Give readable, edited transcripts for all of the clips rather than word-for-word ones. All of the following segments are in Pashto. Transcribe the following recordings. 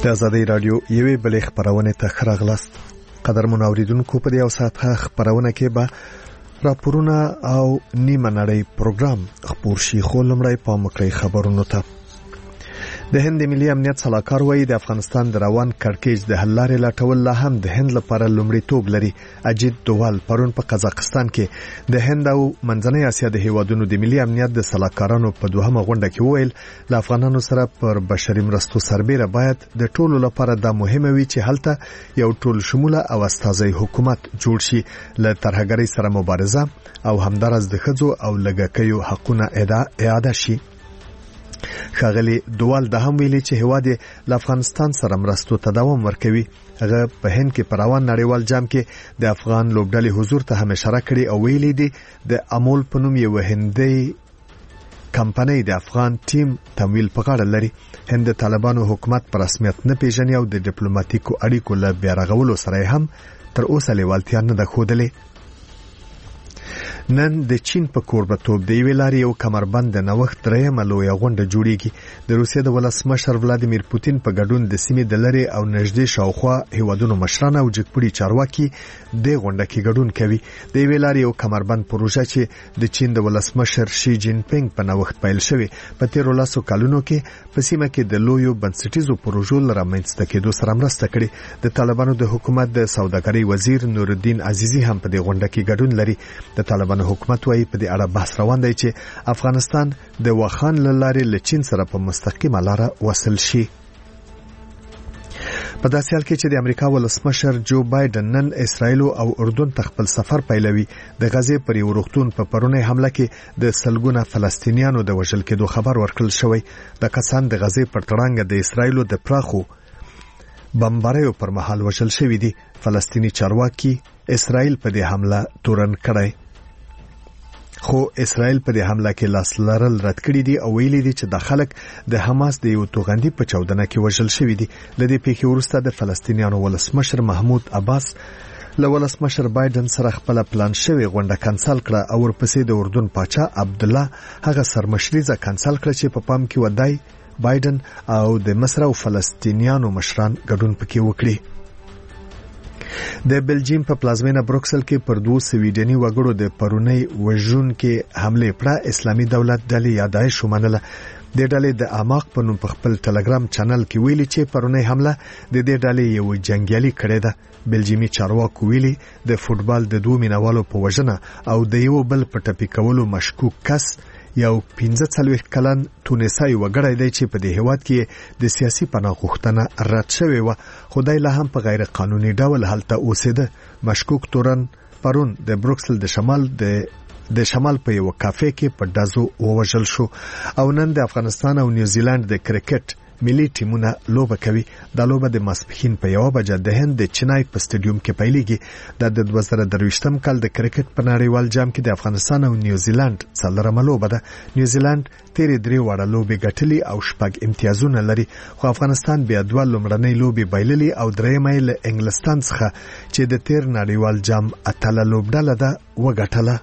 د آزادۍ رادیو یوې بلې خبرونه ته ښه راغلاست. قدرمن اوریدونکو، په دې اوساته خبرونه کې به راپورونه او نیمه نړۍ پروګرام خبر شي. خو لمړی په مکړی خبرونو ته. د هند ملي امنیت صلاحکار وایي د افغانستان د روان کړکېچ د حل لارې لټول لا هم د هند لپاره لومړیتوب لري. اجیت دووال پرون په قزاقستان کې د هند او منځنۍ اسیا د هیوادونو د ملي امنیت د صلاحکارانو په دوهمه غونډه کې وویل له افغانانو سره پر بشري مرستو سربېره باید د ټولو لپاره دا مهمه وي چې هلته یو ټول شموله او استازي حکومت جوړ شي، له ترهګرۍ سره مبارزه او همدارس د ښځو او لږکیو حقونه اعاده شي. ښاغلي دووال د هم ویلي چې هیواد له افغانستان سره مرستو ته دوام ورکوي. هغه په هند کې په روان نړیوال جام کې د افغان لوبډلې حضور ته هم اشاره کړې او ویلي دي د امول په نوم یو هندي کمپنۍ د افغان ټیم تمویل په غاړه لري. هند د طالبانو حکومت په رسمیت نه پیژني او د ډیپلوماټیکو اړیکو له بیارغولو سره هم تر اوسه لیوالتیا نه ده ښودلې. نن د چین په کوربتوب د یوې لارې یو کمربند د نوښت درېیمه لویه غونډه جوړیږي. د روسیې د ولسمشر ولادیمیر پوتین په ګډون د سیمې د لرې او نږدې شاوخوا هیوادونو مشران او جګپوړي چارواکي د غونډه کې ګډون کوي. د یوې لارې یو کمربند پروژه چې د چین د ولسمشر شي جین پینګ په نوښت پیل شوی په تیرو لسو کلونو کې په سیمه کې د لویو بنسټیزو پروژو لرامنځته کېدو سره مرسته کړې. د طالبانو د حکومت د سوداګرۍ وزیر نورالدین عزیزی هم په دې غونډه کې ګډون لري. د طالبانو حکومت وايي په دې اړه بحث روان دی چې افغانستان د واخان لارې له چین سره په مستقیمه لار وصل شي. په داسې حال کې چې د امریکا ولسمشر جو بایدن نن اسرائیل او اردن ته خپل سفر پیلوي، د غزې پر یو روغتون په پرونی حمله کې د سلګونه فلسطینیانو د وژل کېدو خبر ورکړل شوی. د کسان د غزې پر تړانګه د اسرائیل د پراخو بمباریو پر مهال وژل شوی دي. فلسطینی چارواکي اسرائیل په دې حمله تورن کړی، خو اسرائیل په دې حمله کې لاس لرل رد کړی دي او ویلي دي چې د خلک د حماس د یو توغندي په چاودنه کې وژل شوی دي. د دې پیښې وروسته د فلسطینیانو ولسمشر محمود عباس له ولسمشر بایدن سره خپل پلان شوی غونډه کانسل کړه او ورپسې د اردن پاچا عبد الله هغه سرمشریزه کانسل کړه چې په پام کې ودای بایدن او د مصر او فلسطینیانو مشران ګډون پکې وکړي. د بلجیم په پلازمینه بروکسل کې پر 2 سویډني وګړو د پرونی وژونکو حمله پر اسلامي دولت ډلې یادایش ومنله. د ډلې د اعماق په نوم په خپل ټلګرام چینل کې ویلي چې پرونی حمله د دې ډلې یو جنگیالي کړې ده. بلجیمي چارواکو ویلي د فوتبال د 2 مینوالو په وژنه او د یو بل په ټپي کولو مشکوک کس یو 45 کلن تونسي وګړی دی چې په دې هیواد کې د سیاسي پناه غوښتنه رد شوې و، خدای له هم په غیر قانوني ډول هلته اوسېده. مشکوک تورن پرون د بروکسل د شمال په یو کافې کې په دازو ووژل شو. او نن د افغانستان او نیوزیلند د کرکټ ملي ټیمونه لوبه کوي. د لوبه د ماسپښین په 1 بجه د هند د چنای په سټیډیوم کې پیلېږي. د 2023م کال د کرکټ په نړیوال جام کې د افغانستان او نیوزیلند څلورمه لوبه ده. نیوزیلند تیرې 3 وړه لوبې ګټلې او 6 امتیازونه لري، خو افغانستان بیا 2 لومړنۍ لوبې بایللې او درېمه یې له انګلستان څخه چې د تیر نړیوال جام اتله لوبډله ده وګټله.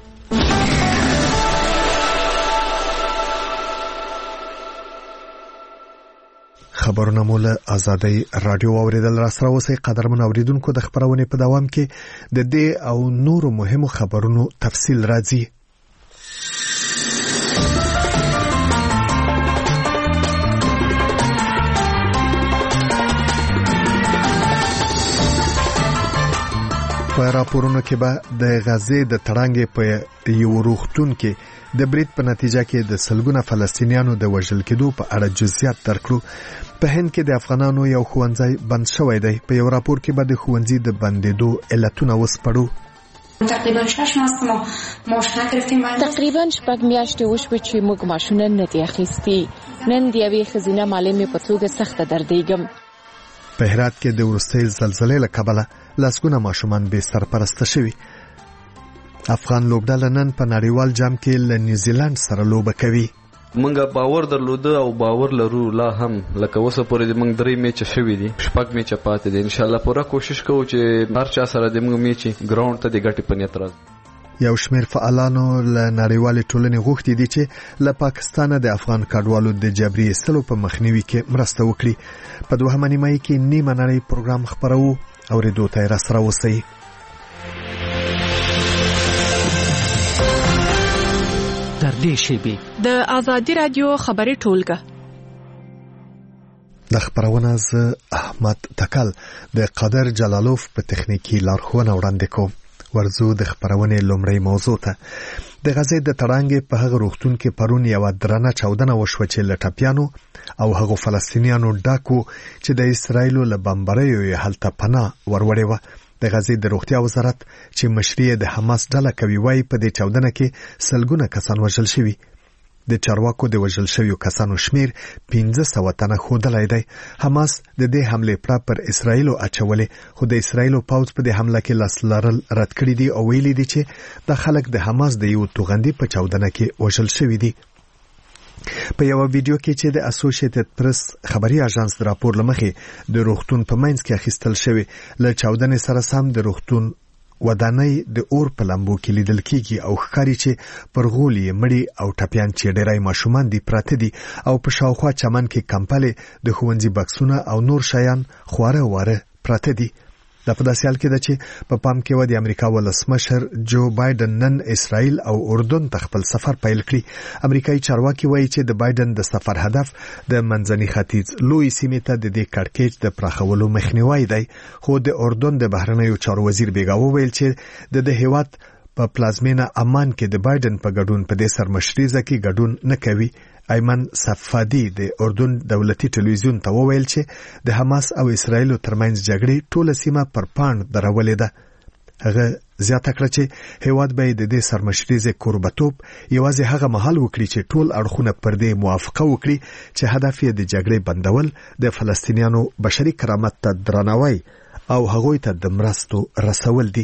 خبرونه مو له آزادۍ رادیو اوریدل را سره اوسئ. قدرمن اوریدونکو، د خبرونه په دوام کې د دې او نورو مهمو خبرونو تفصیل راځي. په راپورونو کې به د غزې د تړانګې په یو روغتون کې د برید په نتیجه کې د سلګونه فلسطینیانو د وژل کېدو په اړه جزئیات درکړو. په هند کې د افغانانو یو ښوونځی بند شوی دی. په یو راپور کې به د ښوونځي د بندېدو علتونه وسپړو. تقریبا 6 ماه ما معاش نگرفتیم. تقریبا 6 میاشتې وشوې چې موږ معاشونه نه دي اخیستي. نن د یوې ښځینه معلمې په توګه سخته دردېږم. په هرات کې د وروستۍ زلزلې له کبله لسګونه ماشومان بې سرپرسته شوي. افغان لوبډله نن په نړیوال جام کې له نیوزیلند سره لوبه کوي. منګه باور درلوده او باور لرو لا هم لکه اوسه پورې د منګ 3 میچ شوي دي، 6 میچ پاتې دي. ان شاء الله پوره کوشش کوو چې هر چا سره د منګ میچ ګراوند ته د ګټې په نیت راځي. یو شمېر فعالانو له نړیوالې ټولنې غوښتي دي چې له پاکستانه د افغان کډوالو د جبري ایستلو په مخنیوي کې مرسته وکړي. په دوهمه نیمایي کې نیمه نړۍ پروګرام خپروو اورېدو ته یې راسره اوسئ. تر دې شیبې د آزادي رادیو خبري ټولګه د خبرونه ز احمد تکل د قادر جلالوف په تخنیکی لارښوونه وړاندې کوم. ورزو د خبرونې لومړی موضوع ته. د غزې د تړانګې په هغه روغتون کې پرون یو درنه چاودنه وشوه چې لټپیانو او هغه فلسطینیانو ډاکو چې د اسرایلو له بمباریو یې هلته پناه وروړې و. د غزې د روغتیا وزارت چې مشري د حماس ډله کوي وايي په دې چاودنه کې سلګونه کسان وژل شوي. د چارواکو د وژل شویو کسانو شمیر 1500 تنه ښودلی دی. حماس د دې حمله پر اسرایلو اچولې، خو د اسرایلو پوځ په دې حمله کې لاس لرل رد کړی دی او ویلي دی چې د خلک د حماس د یو توغندي په چاودنه کې وژل شوی دی. په یو ویډیو کې چې د اسوسییټډ پریس خبري اژانس د راپور لمخې د روغتون په منځ کې اخیستل شوی، له چاودنې سره سم د روغتون ودانۍ د اور په لمبو کې لیدل کیږي او ښکاري چې پر غولي مړی او ټپیان چې ډېرای ماشومان دي پراته دي او په شاوخوا چمن کې کمپلې د ښوونځي بکسونه او نور شیان خواره واره پراته دي. د په داسې حال کې ده چې په پام کې و د امریکا ولسمشر جو بایدن نن اسرائیل او اردن ته خپل سفر پیل کړی. امریکایي چارواکي وایي چې د بایدن د سفر هدف د منځني ختیځ لوی سیمې ته د دې کړکېچ د پراخولو مخنیوی دی، خو د اردن د بهرنیو چارو وزیر بیګا وویل چې د هیواد په پلازمینه عمان کې د بایدن په ګډون په دې سرمشريزه کې ګډون نه کوي. ایمن صفادي د اردن دولتي ټلویزیون ته وویل چې د حماس او اسرایل ترمنځ جګړې ټوله سیمه پر پاند درولې ده. هغه زیاته کړه چې هیواد به د دې سرمشريزه قربتوب یوازې هغه مهال وکړي چې ټول اړخونه پر دې موافقه وکړي چې هدف یې د جګړې بندول، د فلسطینیانو بشري کرامت ته درناوی او هغوی ته د مرستو رسول دي.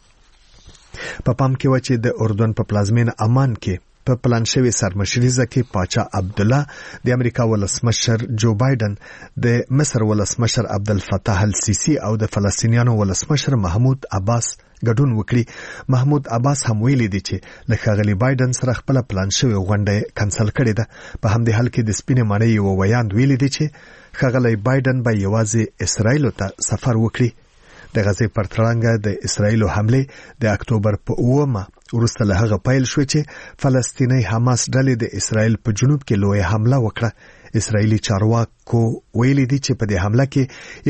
په پام کې و چې د اردن په پلازمینه عمان کې په پلان شوی سرمشريزه کې پاچا عبد الله، د امریکا ولسمشر جو بایدن، د مصر ولسمشر عبدالفتاح السیسی او د فلسطینیانو ولسمشر محمود عباس ګډون وکړي. محمود عباس هم ویلي دی چې له ښاغلي بایدن سره خپل پلان شوی غونډه کینسل کړې ده. په همدې حال کې د سپینې ماڼۍ یو ویاند ویلي دی چې ښاغلي بایدن به یوازې اسرایل ته سفر وکړي. د غزې پر تړانګه د اسرایلو حمله د اکتوبر په 9 وروسته له هغه پیل شو چې فلسطیني حماس ډلې د اسرایل په جنوب کې لوی حمله وکړه. اسرایلی چارواکو ویلي دي چې په دې حمله کې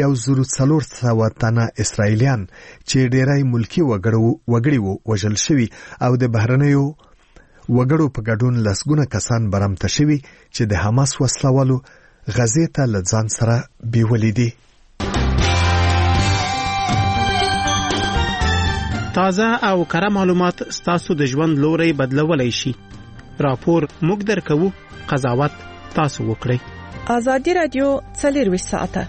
1400 تنه اسرایلیان چې ډېرای ملکی وګړي وژل شوي او د بهرنیو وګړو په ګډون لسګونه کسان برمته شوي چې د حماس وسلوالو غزې ته له ځان سره بیولې دي. تازه او کره معلومات ستاسو د ژوند لوري بدلولای شي. راپور موږ درکو، قضاوت تاسو وکړئ. آزادي رادیو 24 ساعته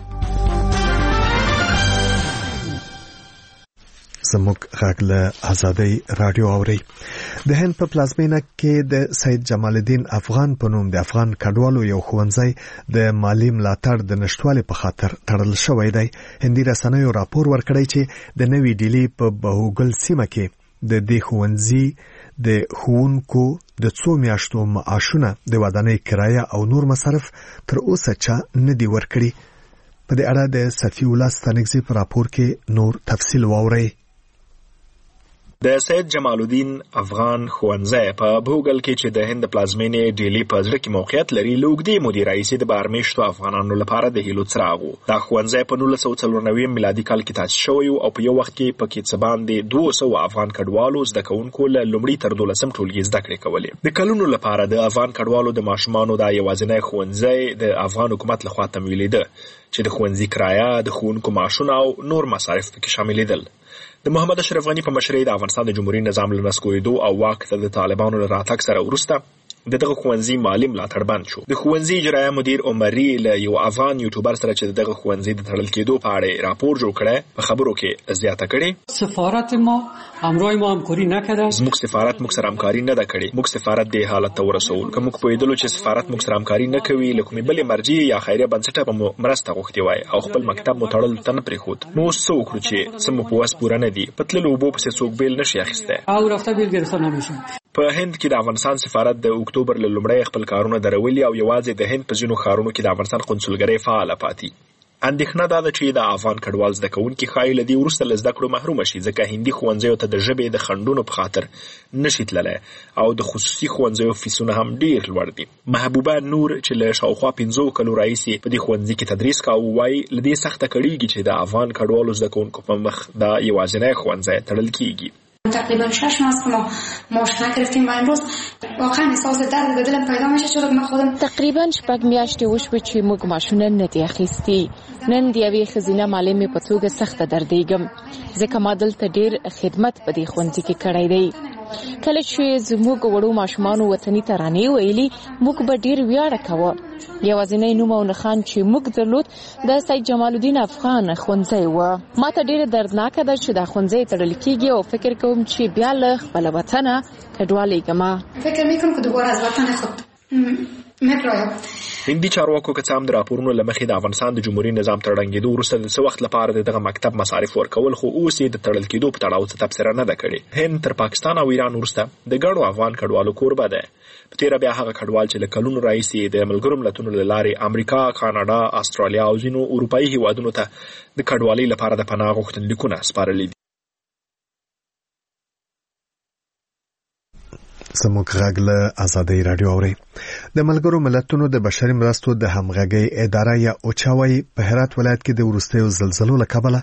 زموږ غږ له آزادۍ رادیو اوري. د هند په پلازمینه کې د سید جمال الدین افغان په نوم د افغان کډوالو یو ښوونځی د مالی ملاتړ د نشټوالي په خاطر تړل شوی دی. هندي رسنیو راپور ورکړی چې د نوې ډیلی په بهوګل سیمه کې د دې ښوونځي د ښوونکو د 2 میاشتو معاشونه د ودانۍ کرایه او نور مصارف تر اوسه چا نه دی ورکړي. په دې اړه د صفی الله ستانکزي په راپور کې نور تفصیل واورئ. د سید جمال الدین افغان ښوونځی په بهوګل کې چې د هند پلازمینې ډیلی په زړه کې موقعیت لري، لوګدي مدیر رئیس د بارمیشتو افغانانو لپاره د هیلو څراغ و. دا ښوونځی په 1994 میلادي کال کې تاسیس شوی او په یو وخت کې پکې څه باندې 200 افغان کډوالو زده کوونکو له لومړي تر 12م ټولګي زده کړې کولې. د کلونو لپاره د افغان کډوالو د ماشومانو د یوازینی ښوونځی د افغان حکومت لخوا تمویلېده چې د ښوونځي کرایه، د ښوونکو معاشونه او نور مصارف پکې شاملېدل. د محمد اشرف غنی په مشرۍ د افغانستان د جمهوریت نظام له نسکورېدو او واک ته د طالبانو له راتګ سره وروسته دغه ښوونځي مالي ملاتړ بند شو. د ښوونځي اجرایه مدیر عمري له یو افغان یوټیوبر سره چې دغه ښوونځي د تړل کېدو په اړه راپور جوړ کړی په خبرو کې زیاته کړې. سفارت ما همراه ما همکاری نکرده. زموږ سفارت موږ سره همکاري نه ده کړې. موږ سفارت دې حالت ته ورسول. که موږ پوهېدلو چې سفارت موږ سره همکاري نه کوي، له کومې بلې مرجع یا خیریه بنسټه به مو مرسته غوښتې وای او خپل مکتب مو تړلو ته نه پرېښود. نو اوس څه وکړو چې څه مو په وس پوره نه دي؟ په تللو اوبو پسې څوک بیل نشي اخیستی او رفته بیل گرفتار نمیشه. په هند کې د افغانستان سفارت د اکتوبر له لومړۍ خپل کارونه درولي او یوازې د هند په ځینو ښارونو کې د افغانستان قونسلګرۍ فعاله پاتې. اندېښنه دا ده چې د افغان کډوال زده کوونکي ښایي له دې وروسته له زده کړو محرومه شي، ځکه هندي ښوونځیو ته د ژبې د خنډونو په خاطر نشي تللی او د خصوصي ښوونځیو فیسونه هم ډیر لوړ دي. محبوبه نور چې له شاوخوا 15 کلو راهیسې په دې ښوونځي کې تدریس کاوه وایي له دې سخته کړېږي چې د افغان کډوالو زده کوونکو په مخ دا یوازینی ښوونځی تړل کیږي. تقریبا 6 ماه است که ما مشکل گرفتیم و امروز واقعا احساس درد به دلم پیدا میشه چون من خودم تقریبا 6 میاشتې وشوې چې موږ ماشونه نه دي اخیستي. نن د یوې ښځینه معلمې په توګه سخته دردېږم ځکه ما دلته ډېر خدمت په دې ښوونځي کې کړی دی. کله چې زموږ وړو ماشومانو وطني ترانې ویلي موږ به ډېر ویاړ کوو. یوازینی نوم او نښان چې موږ درلود د سید جمال الدین افغان ښوونځی و. ما ته ډېره دردناکه ده چې دا ښوونځی تړل کېږي او فکر کوم چې بیا له خپله وطنه کډوالېږم. فکر میکنم که دوباره از وطن خود مپرایم. هندي چارواکو که څه هم د راپورونو له مخې د افغانستان د جمهوریت نظام تر ړنګېدو وروسته د څه وخت لپاره د دغه مکتب مصارف ورکول، خو اوس یې د تړل کېدو په تړاو څه تبصره نه ده کړې. هند تر پاکستان او ایران وروسته د ګڼو افغان کډوالو کوربه ده. په تېره بیا هغه کډوال چې له کلونو راهیسې د ملګرو ملتونو له لارې امریکا، کاناډا، استرالیا او ځینو اروپایي هیوادونو ته د کډوالۍ لپاره د پناه غوښتنلیکونه سپارلي دي. زموږ غږ له آزادۍ رادیو اوري. د ملګرو ملتونو د بشري مرستو د همغږۍ اداره یا اوچاوي په هرات ولایت کې د وروستیو زلزلو له کبله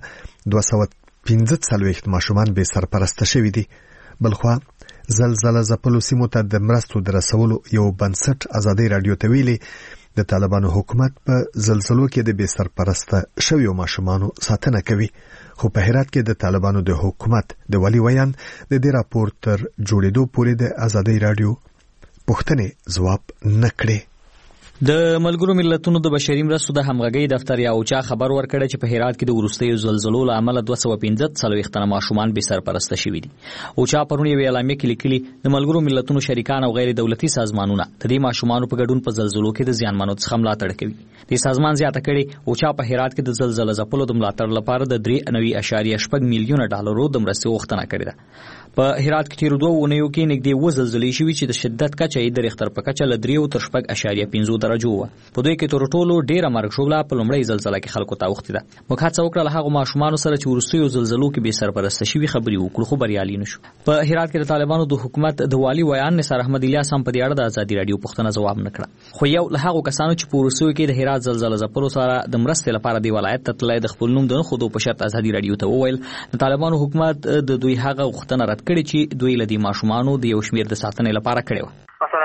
215 ماشومان بې سرپرسته شوي دي. بلخوا زلزله ځپلو سیمو ته د مرستو د رسولو یو بنسټ آزادۍ رادیو ته ویلي د طالبانو حکومت په زلزلو کې د بې سرپرسته شویو ماشومانو ساتنه کوي. خو په هرات کې د طالبانو د حکومت د ولي ویان د دې راپور تر جوړېدو پورې د آزادۍ رادیو پوښتنې ځواب نه کړې. د ملګرو ملتونو د بشري مرستو د همغږۍ دفتر یا اوچا خبر ورکړی چې په هرات کې د وروستیو زلزلو له امله 215 تنه ماشومان بې سرپرسته شوي دي. اوچا پرون یوې اعلامیه کې لیکلي د ملګرو ملتونو شریکان او غیر دولتي سازمانونه د دې ماشومانو په ګډون په زلزلو کې د زیانمنو څخه ملاتړ کوي. د سازمان زیاته کړي اوچا په هرات کې د زلزلې ځپلو د ملاتړ لپاره د 3.8 میلیونه ډالرو د مرستې غوښتنه کړې ده. په هرات کې تیر 2 اونیو کې نږدې 2 زلزلې شوي چې د شدت کچه یې د ریختر په کچه له 3 تر 6.5 درجو وه. په دوی کې تر ټولو ډیره مرګ شوله په لومړۍ زلزله کې خلکو ته اوښتې ده. موږ هڅه وکړه له هغو ماشومانو سره چې وروستیو زلزلو کې بې سرپرسته شوي خبرې وکړو، خو بریالي نه شو. په هرات کې د طالبانو د حکومت د والي ویان نثار احمد الیاس هم په دې اړه د ازادي رادیو پوښتنه ځواب نه کړه. خو یو له هغو کسانو چې په وروستیو کې د هرات زلزله ځپلو سره د مرستې لپاره د ولایت ته تللی د خپل نوم د نه ښودو په شرط ازادي رادیو ته وویل د طالبانو حکومت د دوی هغه غوښتنه رد کړې چې دوی له دې ماشومانو د یو شمېر د ساتنې لپاره کړې وه.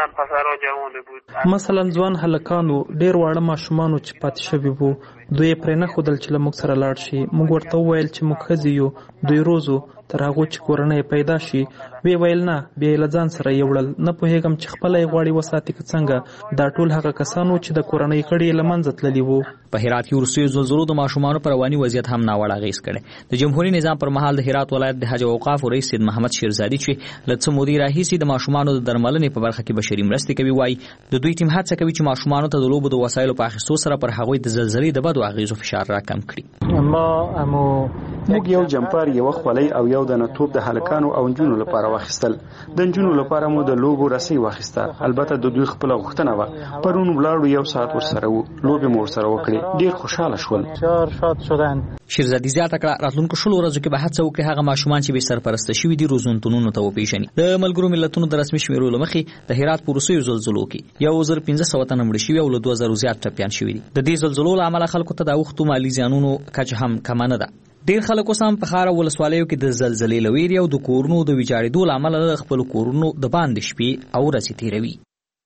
مثلا ځوان هلکانو ډیر واړه ماشومانو چې پاتې شوي وو دوی پرې نه ښودل چې له موږ سره لاړ شي. موږ ورته وویل چې موږ ښځې یو دوی روزو تر هغو چې کورنۍ پیدا شي. وی ویل نه بیا یې له ځان سره یې وړل. نه پوهېږم چې خپله یې غواړي وساتي که څنګه. دا ټول هغه کسانو چې د کورنۍ غړي یې له منځه تللي وو. په هرات کې وروستیو زلزلو د ماشومانو پر رواني وضعیت هم ناوړه اغېز کړی. د جمهوریت نظام پر مهال د هرات ولایت د حج او اوقافو رئیس سید محمد شیرزادي چې له څه مودې راهیسې د ماشومانو د درملنې په برخه کې بشري مرستې کوي وایي د دوی ټیم هڅه کوي چې ماشومانو ته د لوبو د وسایلو په اخیستو سره پر هغوی د زلزلې د بدو اغېزو فشار راکم کړي. موږ یو جمپر، یو خولۍ او یو دانه توپ د هلکانو او نجونو لپاره واخیستل. د نجونو لپاره مو د لوبو رسۍ واخیسته. البته د دوی خپل غوښتنه وه. پرون ولاړو 1 ساعت ورسره وو، لوبې مو ورسره وکړې، ډېر خوشاله شول. شیرزادي زیاته کړه راتلونکو 10 ورځو کې به هڅه وکړي هغه ماشومان چې بې سرپرسته شوي دي روزنتونونو ته وپېژني. د ملګرو ملتونو د رسمي شمیرو له مخې د هرات په وروستیو زلزلو کې 1500 تنه مړه شوي او له 2000 زیات ټپیان شوي دي. د دې زلزلو له امله خلکو ته د اوښتو مالي زیانونو کچه هم کمه نه ده. ډیر خلک اوس هم په ښار او ولسوالیو کې د زلزلې له ویرې او د کورونو د ویجاړېدو له امله د خپلو کورونو د باندې شپې او ورځې تېروي.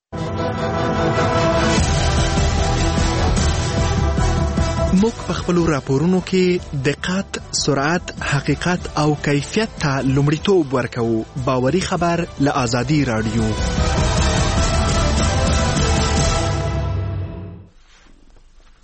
موږ په خپلو راپورونو کې دقت، سرعت، حقیقت او کیفیت ته لومړیتوب ورکوو. باوري خبر له آزادي رادیو.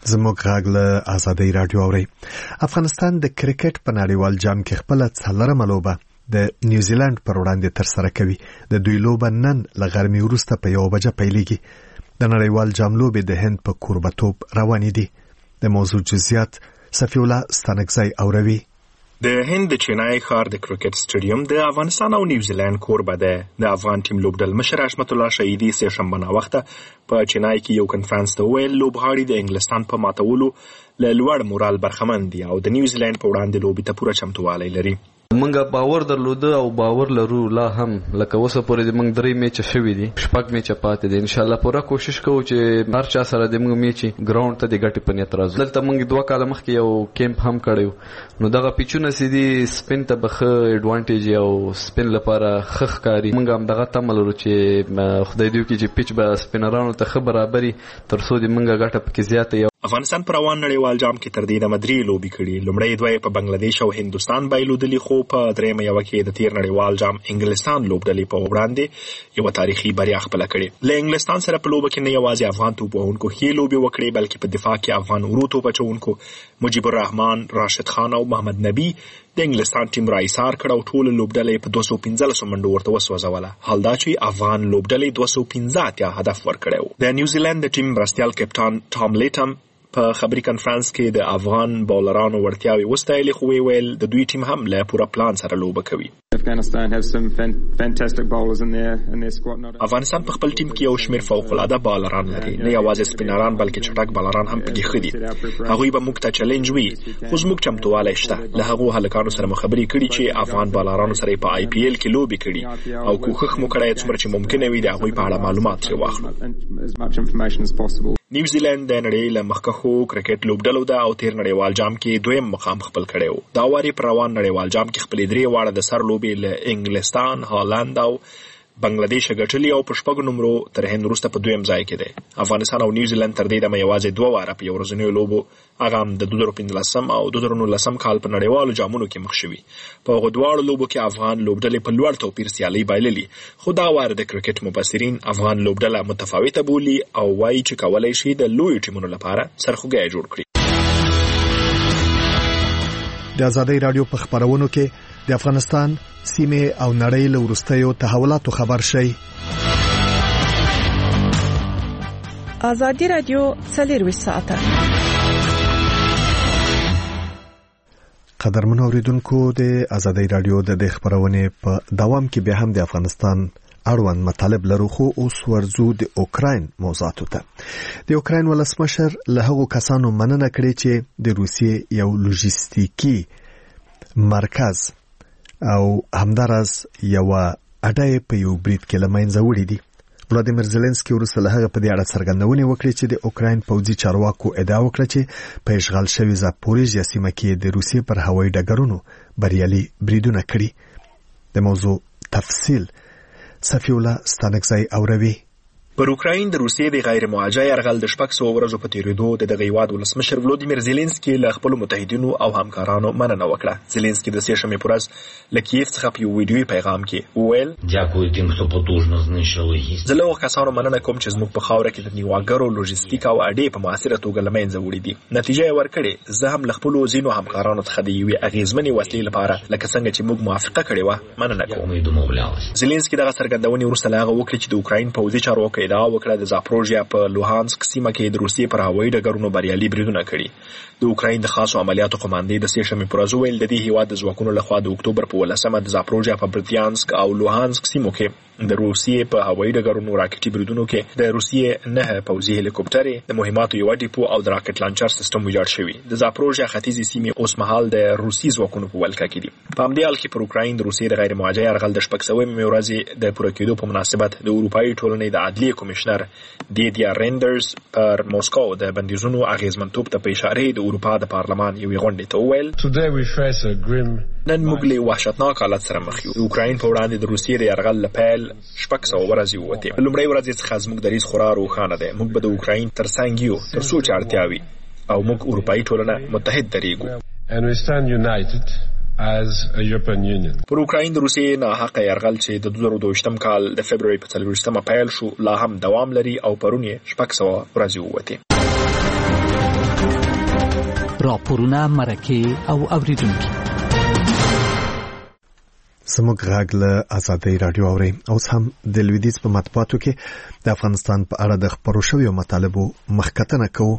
زموږ غږ له آزادۍ رادیو اوري. افغانستان د کرکټ په نړیوال جام کې خپل څلورمه لوبه د نیوزیلند پر وړاندې ترسره کوي. د دوی لوبه نن له غرمې وروسته په 1 بجه پیلېږي. د نړیوال جام لوبې د هند په کوربتوب روانې دي. د موضوع جزئیات صفی الله ستانکزی اوروي. د هند د چینای ښار د کرکټ سټیډیم د افغانستان او نیوزیلند کوربه ده. د افغان ټیم لوبډل مشر حشمت الله شهیدي سه شنبه ناوخته په چینای کې یو کنفرانس ته ویل لوبغاړي د انګلستان په ماتولو له لوړ مورال برخمن دي او د نیوزیلند په وړاندې لوبې ته پوره چمتووالی لري. منګه باور درلوده او باور لرو لا هم لکه اوسه پورې د منګ 3 میچ شوي دي 6 میچ پاتې دي. ان شاء الله پوره کوشش کوو چې هر چا سره د منګ میچ ګراوند ته د ګټې په نیت راځو. دلته منګ 2 کال مخکې یو کیمپ هم کړیو نو دغه پیچونه سيدي سپین ته بخه ایڈوانټیج او سپین لپاره خخ کاری. منګ هم دغه تمل ورو چې خدای دې وکړي چې پیچ به سپینرانو ته برابرۍ ترڅو د منګ ګټه پکې زیاته. افغانستان پر روان نړیوال جام کې تر دې د مدري لوبي کړي. لومړی دوی په بنگلاديش او هندستان بایلودلي خو په درېمه یو کې د تیر نړیوال جام انګلستان لوبډلې په وړاندې یو تاریخي بریا خپل کړي. له انګلستان سره په لوبه کې نه یوازې افغان توپوونکو ښې لوبي وکړي بلکې په دفاع کې افغان ورو توپچونکو مجيب الرحمن، راشد خان او محمد نبی د انګلستان ټیم راایسار کړ او ټول لوبډلې په 215 منډو ورته وسوځوله. حال دا چې افغان لوبډلې 215 هدف ورکړو. د نیوزیلند ټیم مرستیال کپټان ټام لیټم په خبري کانفرنس کې د افغان بولرانو ورتیاوي وستایلې خو ویل د دوی ټیم هم له پوره پلان سره لوبه کوي. افغانستان په خپل ټیم کې یو شمېر فوق العاده بالران لري. نه یوازې سپینران بلکې چټک بالران هم پکې ښه دي. هغوی به موږ ته چیلنج وي خو زموږ چمتووالی شته. له هغو هلکانو سره مو خبرې کړي چې افغان بالرانو سره په آی پی ایل کې لوبې کړي او کوښښ مو کړی څومره چې ممکنه وي د هغوی په اړه معلومات ترې واخلو. نیوزیلند د نړۍ له مخکښو کرکټ لوبډلو ده او تیر نړیوال جام کې دویم مقام خپل کړی و. دا واري پر روان نړیوال جام کې خپلې 3 واړه د سر لوبې له انګلستان، هالند او بنگلاديش غټلي او په 6 نمبرو تر هند وروسته په دویم ځای کې دی. افغانستان او نیوزیلند تر دې دمه یوازې 2 واره په ورځنیو لوبو هغه هم د 2015 او 2019 کال په نړیوالو جامونو کې مخ شوي. په هغو دواړو لوبو کې افغان لوبډلې په لوړ توپیر سیالي بایللي. خو دا واره د کرکټ مبصرین افغان لوبډله متفاوته بولي او وایي چې کولای شي د لویو ټیمونو لپاره سرخوږی جوړ کړي. د آزادۍ رادیو په خبرونو کې د افغانستان سیمه او نړۍ له وروستیو تحولاتو خبر شي. آزادۍ رادیو 24 ساعته. قدرمن اوریدونکو د آزادۍ رادیو د خبرونې په دوام کې به هم د افغانستان اړوند مطالب لرو خو اوس ورزو د اوکراین موضوعاتو ته. د اوکراین ولسمشر له هغو کسانو مننه کړې چې د روسیې یو لوجستیکي مرکز او همدارس یو اډای په یو برید کې لمنځه وړي دي. ولادیمیر زيلنسکي ورسره له هغه په دې اړه څرګندونه وکړه چې د اوکراین پوځي چارواکو ادعا وکړه چې په اشغال شوی زاپوریژیا سیمه کې د روسیې پر هوایي ډګرونو بریالي بریدونه کړي. د موضوع تفصیل صفی الله ستانکزی اوروي. پر اوکراین د روسیې د غیر معاهده یرغل د 600 ورځو په تیریدو د دغه هیواد ولسمشر ولادیمیر زيلنسکي له خپل متحدینو او همکارانو مننه وکړه. زيلنسکي د سه شنبې پر ورځ له کیف څخه په ویډیوي پیغام کې وویل: ďakujem tým, kto potúžno zničili logistiku. زه له کسانو مننه کوم چې زموږ په خاوره کې د نیواګرو لوجستیک او اډې په موثره توګه لمنځه وړي دي. نتیجه یې ورکړې. زه هم له خپل ځینو همکارانو څخه د یوې اغیزمنې وسیلې لپاره لکه څنګه چې موږ موافقه کړې و مننه کوم. زيلنسکي دغه څرګندونې وروسته له هغه وکړه چې د اوکراین پوځي چارواکو ادعا وکړه د زاپروژیا په لوهانسک سیمه کې د روسیې پر هوایي ډګرونو بریالي بریدونه کړي. د اوکراین د خاصو عملیاتو قماندې د سه شنبې پر ورځ ویل د دې هیواد د ځواکونو لخوا د اکتوبر په 18 د زاپروژیا په برتیانسک او لوهانسک سیمو کې د روسیې په هوایي ډګرونو راکټي بریدونو کې د روسیې 9 پوځي هلیکوپټرې د مهماتو یو ډیپو او د راکټ لانچر سیستم ویجاړ شوی. د زاپروژیا ختیځي سیمې اوس مهال د روسي ځواکونو په ولکه کې دي. په همدې حال کې پر اوکراین د روسیې د غیر معاهده یرغل د 600 ورځې د پوره کېدو په مناسبت د اروپایي ټولنې د عدلیې کمشنر دیدیا رندرز پر موسکو د بندیزونو اغیزمنتوب ته په اشاره د اروپا د پارلمان یوې غونډې ته وویل: نن موږ له وحشتناک حالت سره مخ یو. د اوکراین په وړاندې د روسیې د یرغل له پیل 600 ورځې ووتې. لومړی ورځ څخه زموږ دریځ خورا روښانه دی. موږ به د اوکراین ترڅنګ یو تر څو چې اړتیا وي او موږ اروپایي ټولنه متحد درېږو. پر اوکراین د روسیې ناحقه یرغل چې د 2022 کال د فبرवरी په 24 پیل شو لا هم دوام لري او پرون یې 600 ورځې ووتې. راپورونه مرکه او اوریدونکو سموږ غږ له آزادۍ رادیو اوري. اوس هم د لویدیځ په مطبوعاتو کې د افغانستان په اړه د خبرو شویو مطالبو مخکتنه کوو.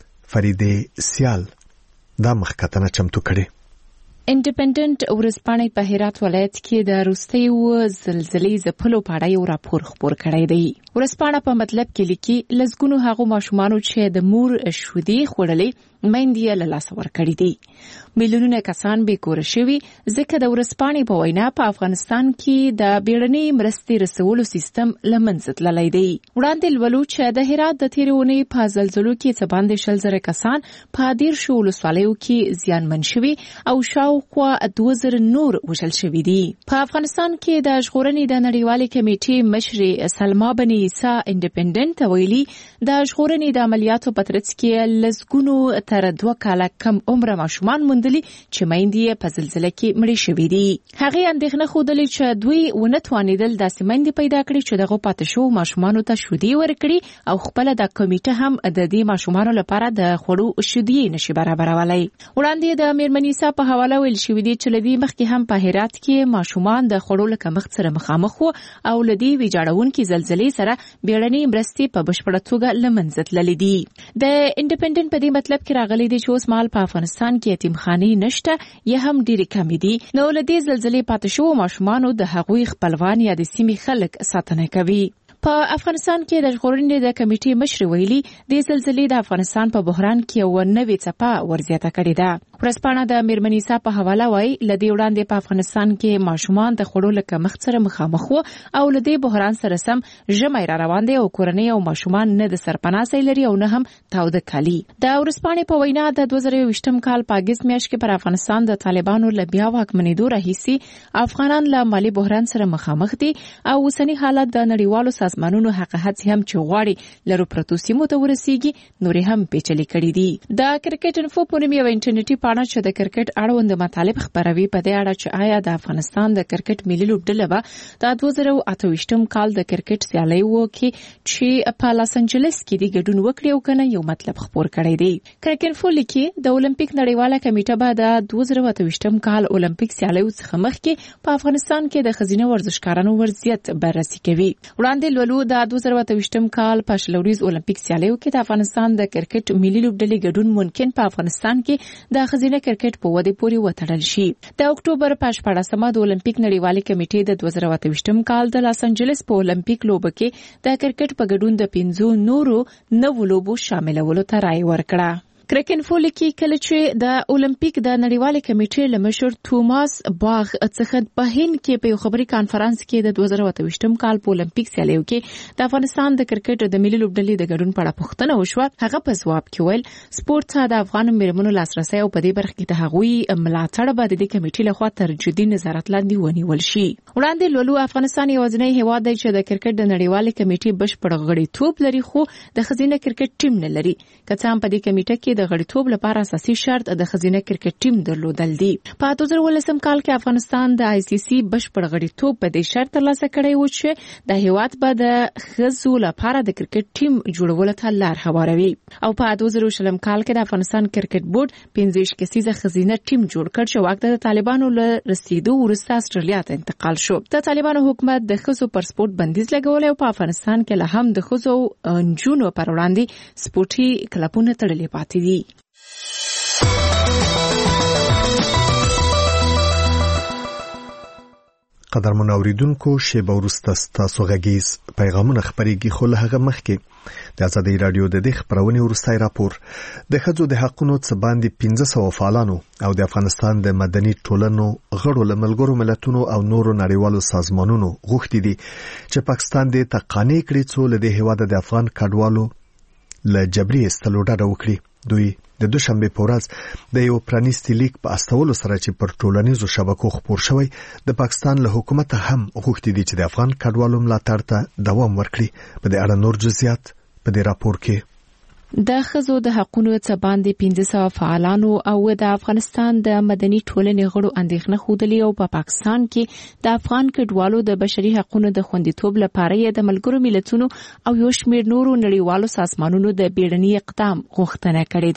فریدې سیال دا مخکتنه چمتو کړي. انډیپندنت ورځپاڼې په هرات ولایت کې د روستیو زلزلې ځپلو په اړه یو راپور خپور کړی دی. ورځپاڼه په مطلب کې لیکي لږګونو هغو ماشومانو چې د مور شودې خوړلې میندې له لاسه ورکړې دي. میلیونونه کسان بې کوره شوي ځکه د ورځپاڼې په وینا په افغانستان کې د بیړنۍ مرستې رسولو سیستم له منځه تللی دی. وړاندې لولو چې د هرات د تېرې اونۍ په زلزلو کې څه باندې 100,000 کسان په 13 ولسوالیو کې زیانمن شوي او شاوخوا 2000 نور وژل شوي دي. په افغانستان کې د ژغورنې د نړیوالې کمیټې مشرې سلما بن عیسی انډیپندنت ویلي د ژغورنې د عملیاتو په ترڅ کې لږګونو تر 2 کاله کم عمر ماشومان موندلي چې میندې په زلزلې کې مړې شوې دي. هغه اندېښنه خوده چې دوی ونه توانیدل داسې میندې پیدا کړي چې دغه پاتې شو ماشومانو ته شودې ورکړي او خپل د کمیټه هم د دې ماشومانو لپاره د خوړو شودې نشي برابرولای. وړاندې د میرمنې صاحب په حواله ویل شوې دي چې لدی مخکې هم په هرات کې ماشومان د خوړو له کمښت سره مخامخ وو او لدی ویجاړونکو زلزلې سره بیړنۍ مرستې په بشپړه توګه لمنځه تللې دي. د انډیپندنت په دې مطلب کې راغلي دي چې اوس مال په افغانستان کې یتیمخانې نشته یا هم ډېرې کمې دي. نو لدی زلزلې پاتې شو ماشومانو د هغوی خپلوان یا د سیمې خلک ساتنه کوي. په افغانستان کې د ژغورنې د کمیټې مشر ویلي د زلزلې د افغانستان په بحران کې یو نوې څپه ورزیاته کړې ده. ورځپاڼه د میرمنې صاحب په حواله وایي لدی وړاندې په افغانستان کې ماشومان د خوړو له کمښت سره مخامخ وو او لدی بحران سره سم ژمی را روان دی او کورنۍ او ماشومان نه د سرپناه ځای لري او نه هم تاوده کالي. د ورځپاڼې په وینا د 2020 کال په اګست میاشت کې پر افغانستان د طالبانو له بیا واکمنېدو راهیسې افغانان له مالي بحران سره مخامخ دي او اوسنی حالت د نړیوالو سازمانونو حق هڅې هم چې غواړي لرو پرتو سیمو ته ورسیږي نورې هم پیچلې کړې دي. د کرکټ انفو په نوم یو انټرنیټي پاڼه چې د کرکټ اړوند مطالب خبروي په دې اړه چې آیا د افغانستان د کرکټ ملي لوبډله به د 2028 کال د کرکټ سیالۍ وکړي چې په لاس انجلس کې د ګډون وکړي او کنه یو مطلب خبر کړی دی. کرکټ انفو لیکي د اولمپیک نړیواله کمیټه به د 2028 کال اولمپیک سیالیو څخه مخکې په افغانستان کې د ښځینه ورزشکارانو وضعیت بررسي کوي. وړاندې لولو د 2028 کال په شلوریز اولمپیک سیالیو کې د افغانستان د کرکټ ملي لوبډلې ګډون ممکن په افغانستان کې د ښځینه کرکټ په ودې پورې وتړل شي. د اکتوبر په 14مه د اولمپیک نړیوالې کمیټې د 2028 کال د لاس انجلس په اولمپیک لوبه کې د کرکټ په ګډون د 5 نورو نوو لوبو شاملولو ته رائے ورکړه. کرکټ انفو لیکي کله چې د اولمپیک د نړیوالې کمیټې لمشر توماس باغ څخه په هند کې په خبري کانفرنس کې د 2028 کال په اولمپیک سیالیو کې د افغانستان د کرکټ د ملي لوبډلې د ګډون په اړه پوښتنه وشوه. هغه په ځواب کې ویل سپورت ته د افغان میرمنو لاسرسي او په دې برخه کې د هغوی ملاتړ به د کمیټې لخوا تر جدي نظارت لاندې ونیول شي. وړاندې لولو افغانستان یوازینی هیواد دی چې د کرکټ د نړیوالې کمیټې بشپړ غړیتوب لري خو د ښځینه کرکټ ټیم نه لري. کله هم په دې کمیټه کې د غړیتوب لپاره اساسي شرط د ښځینه کرکټ ټیم درلودل دي. په 2018 کال کې افغانستان د ICC بشپړ غړیتوب په دې شرط ترلاسه کړی و چې د هیواد به د ښځو لپاره د کرکټ ټیم جوړولو ته لار هواروي او په 2020 کال کې د افغانستان کرکټ بورډ 15 کسیزه ښځینه ټیم جوړ کړ چې وخت د طالبانو له رسیدو وروسته استرالیا ته انتقال شو. د طالبانو حکومت د ښځو پر سپورت بندیز لګولې او په افغانستان کې له هم د ښځو نجونو پر وړاندې سپورتي کلبونه تړلې پاتې دي. قدرمن اوریدونکو شیبه وروسته ستاسو غږیز پیغامونه خبرېږي خو له هغه مخکې د آزادۍ رادیو د دې خبرونې وروستی راپور د ښځو د حقونو څخه باندې 1500 فعالانو او د افغانستان د مدني ټولنو غړو له ملګرو ملتونو او نورو نړیوالو سازمانونو غوښتي دي چې پاکستان د تقانې کړي څو له دې هیواد د افغان کډوالو له جبري استلو ډډه وکړي. دوی د دوشنبه په ورځ د یو پرانیستي لیک په استولو سره چې پر ټولنیزو شبکو خبر شوی د پاکستان له حکومت هم غوښتي دي چې د افغان کډوالو ملاتړ ته دوام ورکړي. په دې اړه نور جزئیات په دې راپور کې. د ښځو د حقونو څخه باندې 1500 فعالانو او د افغانستان د مدني ټولنې غړو اندېښنه خوده او په پاکستان کې د افغان کډوالو د بشري حقونو د خوندیتوب لپاره د ملګرو ملتونو او یو شمېر نورو نړیوالو سازمانونو د بیړني اقدام غوښتنه کړې ده.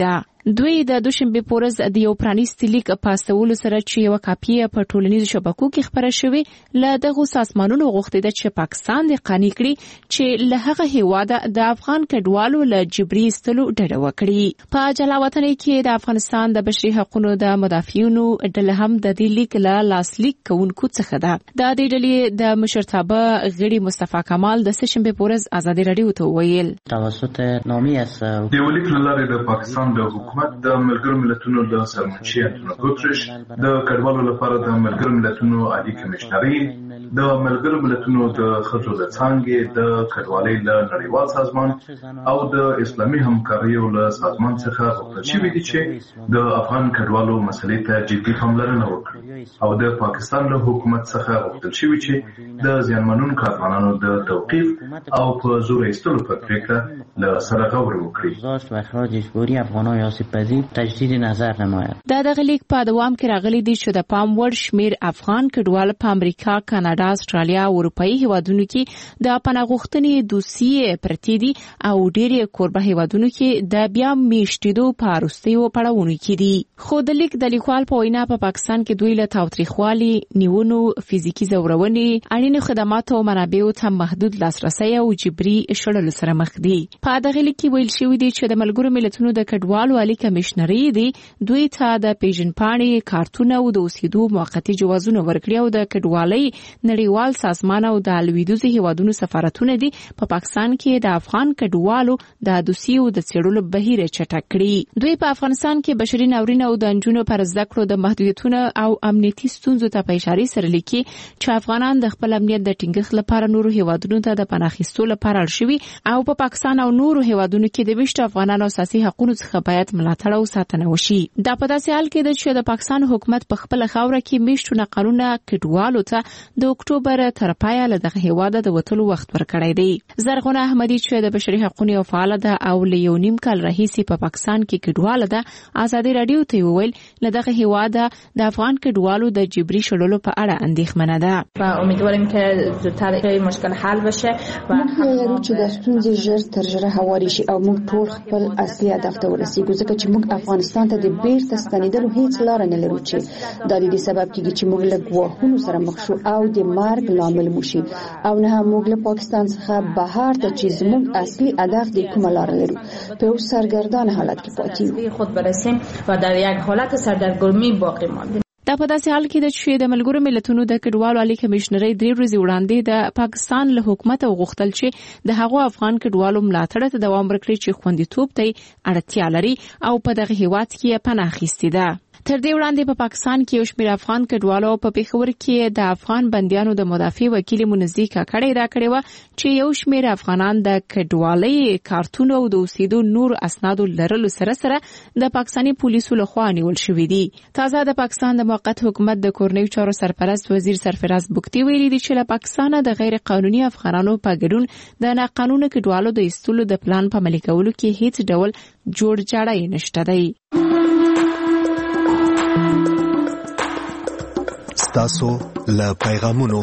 دوی د دوشنبه پورز د یو پرانیستي لیک پاستولو سره چې یو کاپی په ټولنیزو شبکو کې خبره شوې له دغه سازمانونو غوښتي چې پاکستان د قانوني کړي چې له هغه هیواده د افغان کډوالو له جبري استلو ډډه وکړي. په جلاوطن کې د افغانستان د بشري حقوقو د مدافعینو ډله هم د دې لیک له لاسلیک کوونکو څخه ده. د دې ډلې د مشرتابه غړي مصطفی کمال د سهشنبه پورز ازادي رادیو ته ویل توسط نامي اس د ولیک لاره د پاکستان د حکومت د ملګرو ملتونو د سرمنشي انټونیو ګوتریش د کډوالو لپاره د ملګرو ملتونو عالی کمشنري د ملګرو ملتونو د خځو د څانګې د کډوالۍ له نړیوال سازمان او د اسلامي همکاریو له سازمان څخه غوښتل شوي دي چې د افغان کډوالو مسلې ته جدي پاملرنه وکړي او د پاکستان له حکومت څخه غوښتل شوي چې د زیانمنونکو افغانانو د توقیف او په زور ایستلو په پریکړه له سره غور وکړي و اخراج اجباري افغانان آسیب پذیر تجدید نظر نماید. دغه لیک په دوام کې راغلي دي چې د پام وړ شمیر افغان کډوال په امریکا، کاناډا، استرالیا او اروپאי هیوادونو کې د پناه غوښتنې دوسیې پرتې دي او ډېری کوربه هیوادونو کې د بیا میشتېدو په وروستیو پړاوونو کې دي. خو د لیک د لیکوال په وینا په پاکستان کې دوی له تاوتریخوالي، نیونو، فزیکي ځورونې، اړینو خدماتو او منابعو ته محدود لاسرسی او جبري شړلو سره مخ دي. په دغه لیک کې ویل شوی دی چې د ملګرو ملتونو د کډوالو عالی کمشنري دی دوی ته د پیژنپاڼې کارتونه او د اوسېدو موقتي جوازونه ورکړي او د کډوالۍ نړیوال سازمان او د لویدیځو هیوادونو سفارتونه دي په پاکستان کې د افغان کډوالو د دوسیو د څېړلو بهیر چټک کړي. دوی په افغانستان کې بشري ناورین او د نجونو پر زده کړو د محدودیتونو او امنیتي ستونزو ته په اشاره سره لیکي چې افغانان د خپل امنیت د ټینګښت لپاره نورو هیوادونو ته د پناه اخیستو لپاره اړ شوي او په پاکستان او نورو هیوادونو کې د ویشت افغانانو اساسي حقوقو څخه باید ملاتړ او ساتنه وشي. دا په داسې حال کې ده چې د پاکستان حکومت په خپل خاوره کې میشتو نقلونه کډوالو ته د اکتوبر تر پایه له دغه هیواده د وټلو وخت ورکړی دی. زرغونه احمدي چې د بشري حقوقو او فعال ده او له یو نیم کال راهیسې په پاکستان کې کډواله ده ازادي رادیو ته ویل له دغه هیواده د افغان کډوالو د جبري شړلو په اړه اندېښمنه ده و امیدواریم که زودتر مشکل حل بشه و لرو چې د ستونزې ژر تر ژره هواري شي او موږ ټول خپل اصلي هدف ته ورسیږو ځکه چې موږ افغانستان ته د بیرته ستنېدلو هیڅ لار نه لرو چې دا د دې سبب کیږي چې موږ له ګواښونو سره مخ شو او د مرګ لامل مو شي او نه موږ له پاکستان څخه بهر ته چې زموږ اصلي هدف د کومه لار لرو په یو سرګردان حالت کې پاتې خود برسیم و در یک حالت سردرگمی باقی ماندیم. دا په داسې حال کې ده چې د ملګرو ملتونو د کډوالو عالی کمشنري 3 ورځې وړاندې د پاکستان له حکومت غوښتل چې د هغو افغان کډوالو ملاتړ ته دوام ورکړي چې خوندیتوب ته اړتیا لري او په دغه هیواد کې پناه اخیستې ده. تر دې وړاندې په پاکستان کې یو شمېر افغان کډوالو په پیښور کې د افغان بندیانو د مدافع وکیل منزی کاکړی راکړی و چې یو شمېر افغانان د کډوالۍ کارتونو او د اوسېدو نور اسنادو لرلو سره سره د پاکستاني پولیسو لخوا نیول شوي دي. تازه د پاکستان د موقت حکومت د کورنیو چارو سرپرست وزیر سرفراز بوکتي ویلي دي چې له پاکستانه د غیر قانوني افغانانو په ګډون د ناقانونه کډوالو د ایستلو د پلان په عملي کولو کې هیڅ ډول جوړ جاړی نشته دی. تاسو له پیغامونو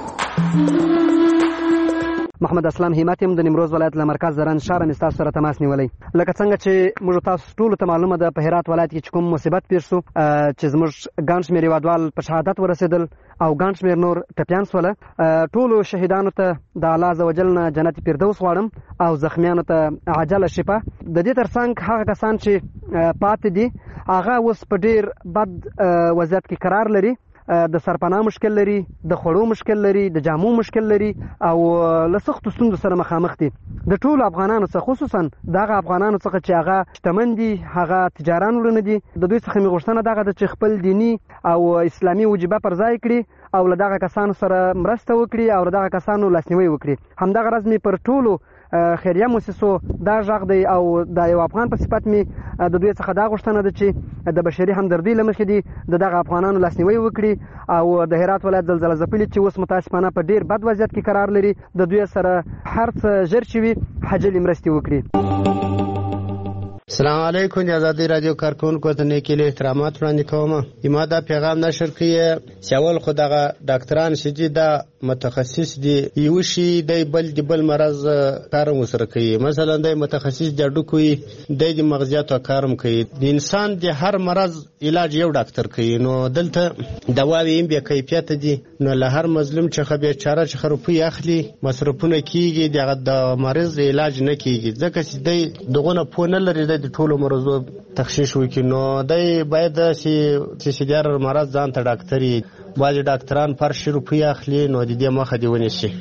محمد اسلام همت هم د نیمروز ولایت له مرکز زرن شهر مې تاسو سره تماس نیولی. لکه څنګه چې موږ تاسو ټول ته معلومه ده په هرات ولایت کې کوم مصیبت پیښ شو چې زموږ ګڼ شمېر هیوادوال په شهادت ورسېدل او ګڼ شمېر نور ټپیان شوله. ټولو شهیدانو ته د الله عزوجل نه جنت فردوس غواړم او زخمیانو ته عاجله شفا. د دې ترڅنګ هغه کسان چې پاتې دي هغه اوس په ډېر بد وضعیت کې قرار لري. د سرپناه مشکل لري، د خوړو مشکل لري، د جامو مشکل لري او له سختو ستونزو سره مخامخ دي. د ټولو افغانانو څخه خصوصا دغه افغانانو څخه چې هغه شتمن دي، هغه تجاران ورونه دي، د دوی څخه مې غوښتنه دغه ده چې خپل دینی او اسلامي وجیبه پر ځای کړي او له دغه کسانو سره مرسته وکړي او له دغه کسانو لاسنیوی وکړي. همدغه راز مې پر ټولو خیریه مؤسسو دا غږ دی او د یو افغان په صفت مې د دوی څخه دا غوښتنه ده چې د بشري همدردۍ له مخې دي د دغه افغانانو لاسنیوی وکړي او د هرات ولایت زلزله ځپلي چې اوس متاسفانه په ډېر بد وضعیت کې قرار لري د دوی سره هر څه ژر چې وي حاجلې مرستې وکړي. السلام علیکم. د ازادي رادیو کارکونکو ته نیکی له احترامات وړاندې کوم. یما دا پیغام نشر کړی سیاول خدغه ډاکټران شدي دا متخصص دي یو شي د بل مرض کارم وسره کوي. مثلا د متخصص د ډوکوي د مغزیات کارم کوي. د انسان د هر مرض علاج یو ډاکټر کوي. نو دلته دواوی هم به کیفیت دي. نو له هر مظلوم چې خبي چاره چې خروپي اخلي مصرفونه کیږي د مرض علاج نه کیږي ځکه چې دغه پونه لري د ټولو مرزو تخصیص وکړي. نو دای باید چې دار مرض ځان ته ډاکټري باز ډاکټران پر شروع اخلي. نو د دې مخه دی ونیسي.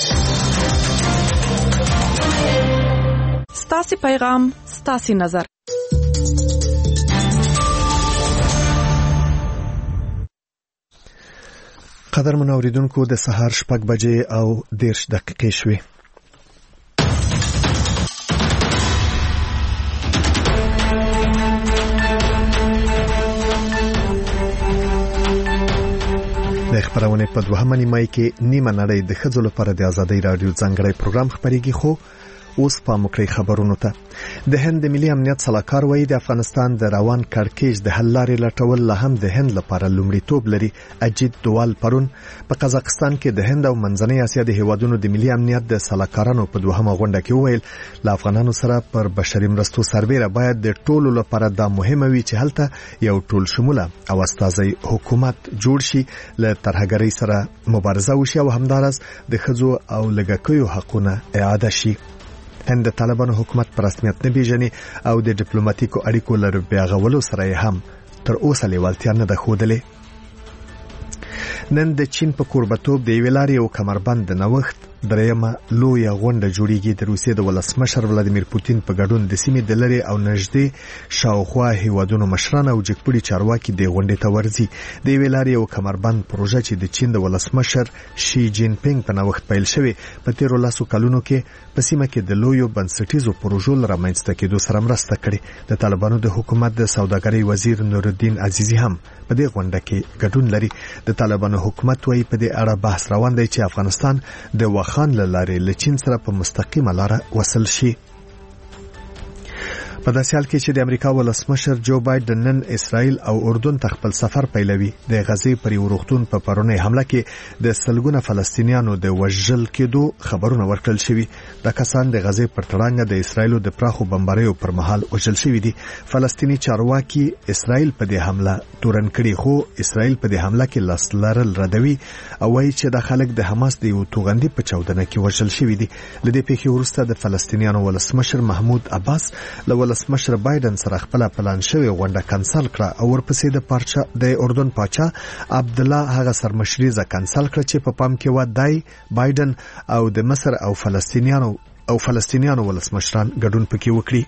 ستاسو پیغام ستاسو نظر. قدرمن اوریدونکو د سهار 6 بجې او 10 دقیقې شوې. د خبرونه په 2 نیمه کې نیمه نړۍ د ښځو لپاره د ازادۍ رادیو ځانګړی پروګرام خبريږي. خو اوس په مکرې خبرونو ته د هند ملي امنیت صلاحکار وایي د افغانستان د روان کړکېچ د حل لارې لټول لا هم د هند لپاره لومړیتوب لري. اجیت دوال پرون په قزاقستان کې د هند او منځنۍ اسیا د هیوادونو د ملي امنیت د صلاحکارانو په 2مه غونډه کې وویل ل افغانانو سره پر بشري مرستو سربېره باید د ټولو لپاره د مهمه وي چې هلته یو ټول شموله او استازي حکومت جوړ شي له ترهګرۍ سره مبارزه وشي او همدارس د ښځو او لږکیو حقونه اعاده شي. هند د طالبانو حکومت په رسمیت نه پیژني او د ډیپلوماټیکو اړیکو لر بیاغولو سره هم تر اوسه لیوالتیا نه ده ښودلې. نن د چین په کوربتوب د ویلاري او کمربند د نوښت درېمه لویه غونډه جوړیږي. د روسیې د ولسمشر ولادیمیر پوتین په ګډون د سیمې د لری او نږدې شاوخوا هیوادونو مشران او جګپړي چارواکي د غونډې ته ورځي. د ویلاري او کمربند پروژه چې د چین د ولسمشر شي جین پینګ په نوښت پیل شوی په 13 کلونو کې په سیمه کې د لویو بنسټیزو پروژو لرمنځته کېدو سره مرسته کړې. د طالبانو د حکومت د سوداګرۍ وزیر نورالدین عزیزی هم په دې غونډه کې ګډون لري. د طالبانو حکومت وايي په دې اړه بحث روان دی چې افغانستان د خان لارې له چین سره په مستقیمه لار وصل شي. په داسې حال کې چې د امریکا ولسمشر جو بایدن نن اسرائیل او اردن ته خپل سفر پیلوي. د غزې پر وروختون په پرونی حمله کې د سلګونه فلسطینیانو د وژل کېدو خبرونه ورکړل شوي. د کسان د غزې پر تړانګه د اسرائیل د پراخو بمباریو پر مهال وژل شوي دي. فلسطینی چارواکي اسرائیل په دې حمله تورن کړي خو اسرائیل په دې حمله کې لاس لرل ردوي او وايي چې د خلک د حماس د یو توغندي په چاودنه کې وژل شوي دي. لدې پیښې وروسته د فلسطینیانو ولسمشر محمود عباس له ولسمشر بایدن سره خپل پلان شوی غونډه کانسل کړه او ورپسې د اردن پاچا عبد الله هغه سرمشریزه کانسل کړه چې په پام کې و دای بایدن او د مصر او فلسطینیانو ولسمشران ګډون پکې وکړي.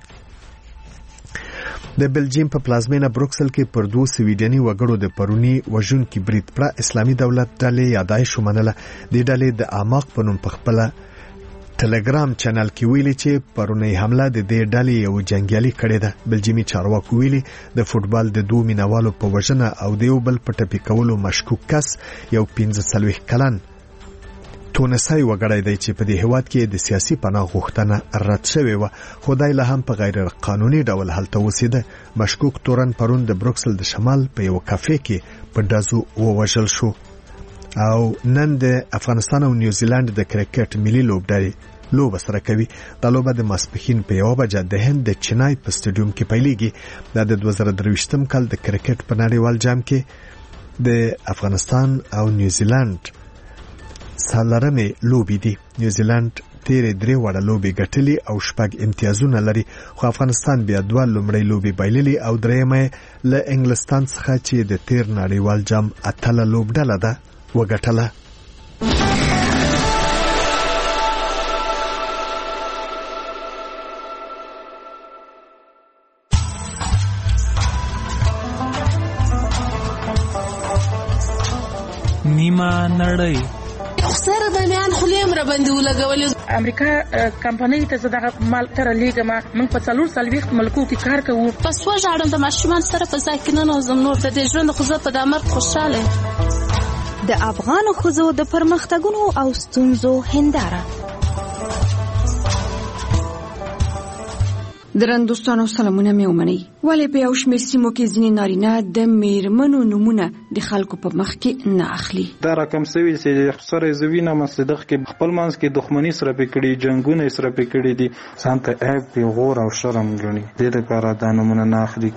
د بلجیم په پلازمینه بروکسل کې پر 2 سویډني وګړو د پرونی وژونکي برید پر اسلامي دولت ډلې یادایش ومنله. د ډلې د اعماق په نوم په خپل ټلګرام چینل کې ویلي چې پرونی حمله د دې ډلې یو جنگیالي کړې ده. بلجیمي چارواکو ویلي د فوتبال د 2 مینوالو په وژنه او د یو بل په ټپي کولو مشکوک کس یو 15 کلن تونسي وګړی دی چې په دې هیواد کې د سیاسي پناه غوښتنه رد شوې و. خدای له هم په غیر قانوني ډول هلته وسیده. مشکوک تورن پرون د بروکسل د شمال په یو کافې کې په ډزو ووژل شو. او نن د افغانستان او نیوزیلند د کرکټ ملي لوبډلې لوبه سره کوي. د لوبه د ماسپښین په 1 بجه د هند د چنای په سټیډیوم کې پیلېږي. د 2023م کال د کرکټ په نړیوال جام کې د افغانستان او نیوزیلند سالرمه لوبې دي. نیوزیلند تیرې 3 وړه لوبې ګټلې او 6 امتیازونه لري خو افغانستان بیا 2 لومړی لوبې بایللې او درېمه له انګلستان څخه چې د تیر نړیوال جام اتله لوبډله ده وګټله. نیمه نړۍ سره به میان خلیم را باندې ولګولې. امریکا کمپنۍ ته زداغه مال تر لیګه ما من په 4 ملکو کې کار کوو. پس وژاړم د ماشومان سره په ځای کې نه نوزم. نور د دې ژوند خو زه په دامر خوشاله. د افغان ښځو د پرمختګونو او ستونزو هنداره درندوستانو سلامونه مې ومنئ. ولې په یو شمېر سیمو کې ځینې نارینه د میرمنو نومونه د خلکو په مخ کې نه اخلي؟ دا رقم سوي چې سره زوینه مصدق کې خپل منځ کې دښمنی سره پکړي، جنگونه سره پکړي دي، ځان ته عیب دی، غور او شرم ګڼي. دې لپاره دا نومونه نه اخلي.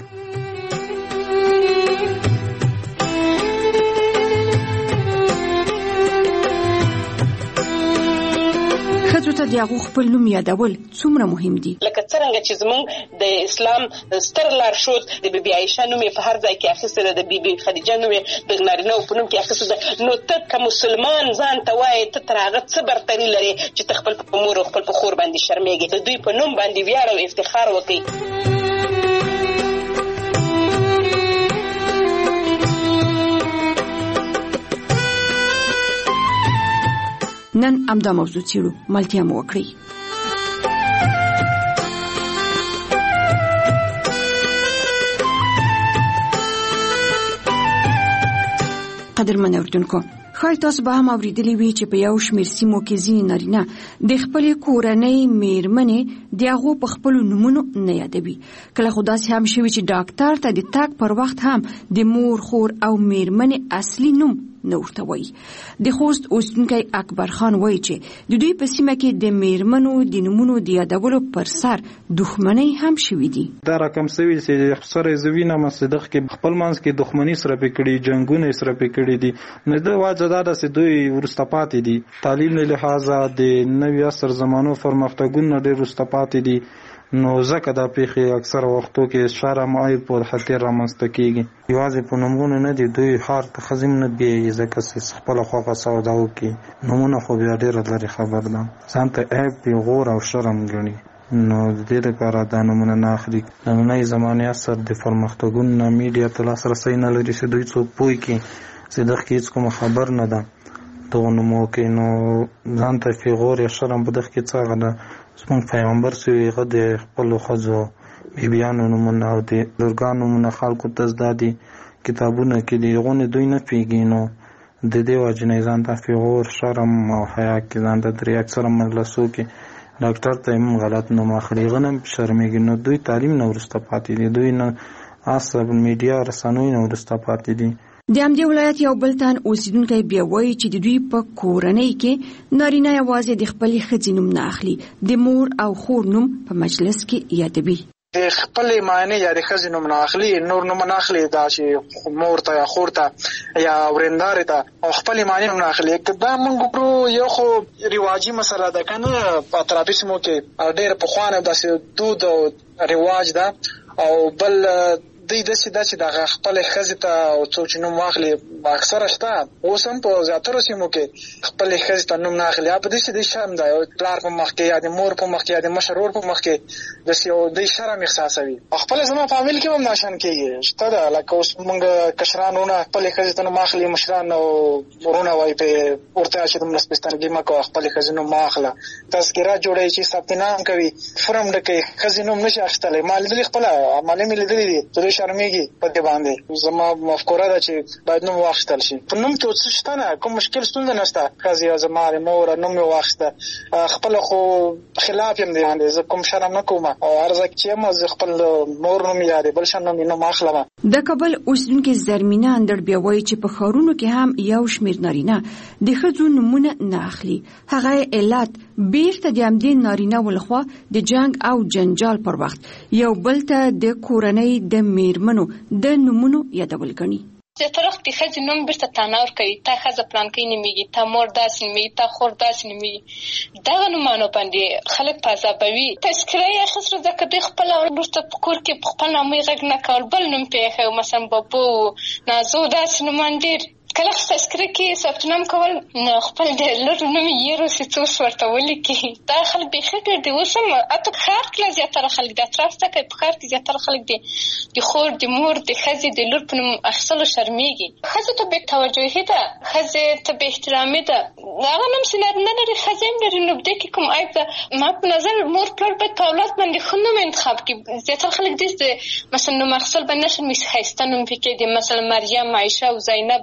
ته د هغو خپل نوم یادول څومره مهم دي؟ لکه څرنګه چې زموږ د اسلام ستر لارښود د بیبي عایشه نوم یې په هر ځای کې اخیستی ده، د بیبي خدیجه نوم یې د نارینه‌و په نوم کې اخیستی ده. نو ته که مسلمان ځان ته وایې ته تر هغه څه برتري لرې چې ته خپل په مور او خپل په خور باندې شرمېږې؟ د دوی په نوم باندې ویاړ او افتخار وکړئ. نن همدا موضوع څېړو، ملتیا مو وکړئ. قدرمن اورېدونکو، ښایي تاسو به هم اورېدلي وي چې په یو شمېر سیمو کې ځینې نارینه د خپلې کورنۍ میرمنې د هغو په خپلو نومونو نه یادوي. کله خو داسې هم شوي چې ډاکټر ته د تګ پر وخت هم د مور، خور او میرمنې اصلي نوم نه ورته وایي. د خوست اوسیدونکی اکبر خان وایي چې د دوی په سیمه کې د میرمنو د نومونو د یادولو پر سر دښمنۍ هم شوي دي. دا رقم سوي چې سره زوینه مصدق کې خپل منځ کې دښمنی سره پکړي، جنگونه سره پکړي دي. نو د واجب دا چې دوی ورسته پاتې دي. تعلیم له لحاظه د نوي عصر زمانو پرمختګونه ډېر ورسته پاتې دي. نو ځکه دا پیښې اکثر وختو کې شرم عیب او خطر رامنځته کیږي. یوازې په نومونو نه دي، دوی هر تخزم نه دی ځکه چې خپل خواغه سودا وکي. نومونه خو بیا ډېر لري خبر ده، ځان ته عیب دی، غور او شرم ګڼي. نو د دې لپاره دا نومونه نه اخلي. نننۍ زمانې اثر د پرمختګونو میډیا ته لاسرسی نه لري چې دوی څوک پوه کړي چې دغه هیڅ کوم خبر نه ده دغه نومو کې. نو ځان ته غور یا شرم په دغه کې څه غده. زموږ پیغمبر چې هغه د خپلو ښځو بیبیانو نومونه او د بزرګانو نومونه خلکو ته زده دي، کتابونه کې دي، هغونه دوی نه پوهېږي. نو د دې وجې نه ځان ته غور، شرم او حیا کې ځان ته درې اکثره مجلسو کې ډاکټر ته هم غلط نوم اخلي، هغه نه شرمېږي. نو دوی تعلیم نه وروسته پاتې دي، دوی نه اصل میډیا رسنیو نه وروسته پاتې دي. د همدې ولایت یو بل تن اوسیدونکی بیا وایي چې د دوی په کورنۍ کې نارینه یوازې د خپلې ښځې نوم نه اخلي، د مور او خور نوم په مجلس کې یادوي. د خپلې معنی یا د ښځې نوم نه اخلي، نور نوم نه اخلي، دا چې مور ته یا خور ته یا ورېندارې ته او خپلې معنی نوم نه اخلي. دا موږ ګورو یو خو رواجي مسله ده که نه، په اطرافي سیمو کې ډېر پخوانه داسې دود او رواج ده. او بل دوی داسې ده چې دغه خپلې ښځې ته او څوک چې نوم واخلي اکثره شته، اوس هم په زیاترو سیمو کې خپلې ښځې ته نوم نه اخلي. په دې چې دوی شرم ده، پلار په مخ کې یا د مور په مخ کې یا د مشر ورور په مخ کې داسې یو دوی شرم احساسوي. خپله زما فامیل کې هم دا شان کېږي، شته ده. لکه اوس موږ کشران ورونه خپلې ښځې ته نوم اخلي، مشران او ورونه وایي پرې ورته چې دومره سپېڅلګي مه کوه، خپلې ښځې نوم مه اخله. تذکره جوړوي چې ثبت نام کوي، فورم ډکوي، ښځې نوم نشي اخیستلی. ما لیدلي، خپله عملي مې لیدلي دي، دوی شرمېږي په دې باندې. زما مفکوره ده چې باید نوم واخیستل شي. په نوم کې څه شته نه، کوم مشکل ستونزه نشته. ښځې یا زما د مور نوم مې واخیسته، خپله خو خلاف یم دی باندې، زه کوم شرم نه کوم او هر ځای چې یم زه خپل مور نوم یا د بل شان نوم اخلم. د کابل اوسیدونکې زرمینه اندړ بیا وایي چې په ښارونو کې هم یو شمېر نارینه د ښځو نومونه نه اخلي. هغه علت بیرته د همدې نارینه‌و لخوا د جنګ او جنجال پر وخت یو بل ته د کورنۍ د میرمنو د نومونو یادول ګڼي. زیاتره وخت د ښځې نوم بیرته تانا ورکوي، تا ښځه پلانکۍ نومېږي، تا مور داسې نومېږي، تا خور داسې نومېږي. دغه نومانو باندې خلک په عذابوي. تذکره یې اخیستله ځکه دوی خپله وروسته په کور کې په خپل نامې غږ نه کول، بل نوم پرې ایښی و، مثلا بابو، نازو، داسې نومان ډېر. کله چې تذکره کې ثبت نام کول نو خپل د لور نوم یې یېروسي، څه اوس ورته ولیکي. دا خلک بیخي ډېر دي. اوس هم حتی ښار کې لا زیاتره خلک دي، اطراف ته کوي، په ښار کې زیاتره خلک دي د خور، د مور، د ښځې د لور په نوم اخیستلو شرمېږي. ښځو ته بې توجهي ده، ښځې ته بې احترامي ده. هغه نوم چې نارینه لري ښځې هم لري، نو دې کې کوم عیب ده؟ ما په نظر مور پلار باید په اولاد باندې ښه نوم انتخاب کړي. زیاتره خلک داسې مثلا نوم اخیستل باندې نه شرمېږي، ښایسته نوم پکې دي، مثلا مریم، عایشه او زینب، داسې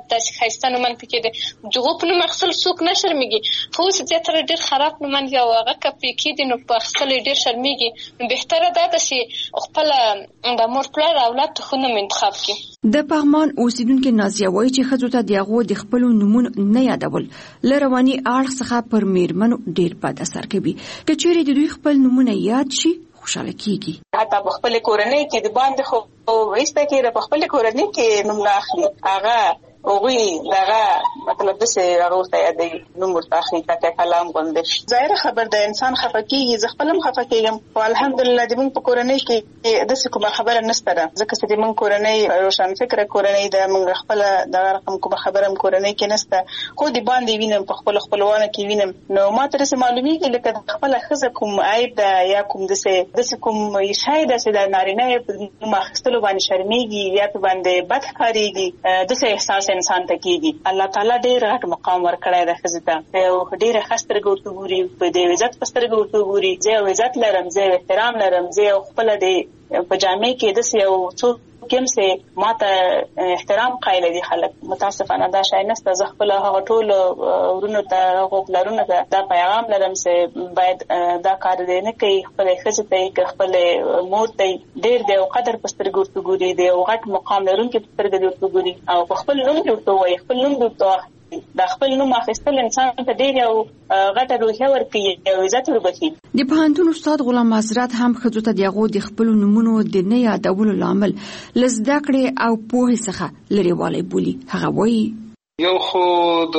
ښایسته نومونه پکې دي دغو په نوم اخیستل څوک نه شرمېږي خو اوس زیاتره ډېر خراب نومونه دي او هغه که پرې کېږي نو په اخیستلو یې ډېر شرمېږي نو بهتره دا ده چې خپله د مور پلار اولاد ته ښه نوم انتخاب کړي. د پغمان اوسیدونکې نازیه وایي چې ښځو ته د هغو د خپلو نومونو نه یادول له رواني اړخ څخه پر میرمنو ډېر بد اثر کوي. که چیرې د دوی خپل نومونه یاد شي خوشحاله کیږي. حتی په خپل کورنۍ کې د باندې خو وایسته کې په خپل کورنۍ کې نوم نه اخلي هغه اوغوی دغه مطلب د څه راغوته یادې نوم ورته اخلي تکه کلام غونډه ظاهر خبر د انسان خفقېږي زه خپلم خفقېږم او الحمدلله د موږ په کورنۍ کې د څه کومه خبره نشته ده ځکه چې د موږ کورنۍ روشن فکر کورنۍ د موږ خپل د رقم کومه خبره کورنۍ کې نشته خو د باندې وینم په خپل خپلوانه کې وینم نو ما تر څه معلومیږي لکه خپل خزه کوم عیب ده یا کوم د څه کوم شاید چې د نارینه په مخستلو باندې شرمېږي یا په باندې بد ښکارېږي د څه احساس انسان ته کېږي. الله تعالی ډېر غټ مقام ورکړی دی ښځې ته او ډېره ښه سترګه ورته ګوري په دې عزت په سترګه ورته ګوري زه یو عزت لرم زه احترام لرم زه خپله د په جامع کې داسې یو څوک کوم څه ماته احترام قایل دي خلک متاسفانه دا شای نشته زه خپل هغه ټول ورونو ته هغه پلرونو ته دا پیغام لرم چې باید دا کار دې نه کوي خپل ښځې ته خپل مور ته ډېر د قدر په سترګو ورته ګوري د غټ مقام لرونکي په سترګو ورته ګوري او خپل نوم ورته وایي خپل نوم ورته د خپل نوم اخیستل انسان ته ډېر یو غټه روحیه ورکوي او عزت وربخي. د پوهنتون استاد غلام حضرت هم ښځو ته د هغو د خپلو نومونو د نه یادولو لامل له زده کړې او پوهې څخه لرېوالی بولي. هغه وایي یو خو د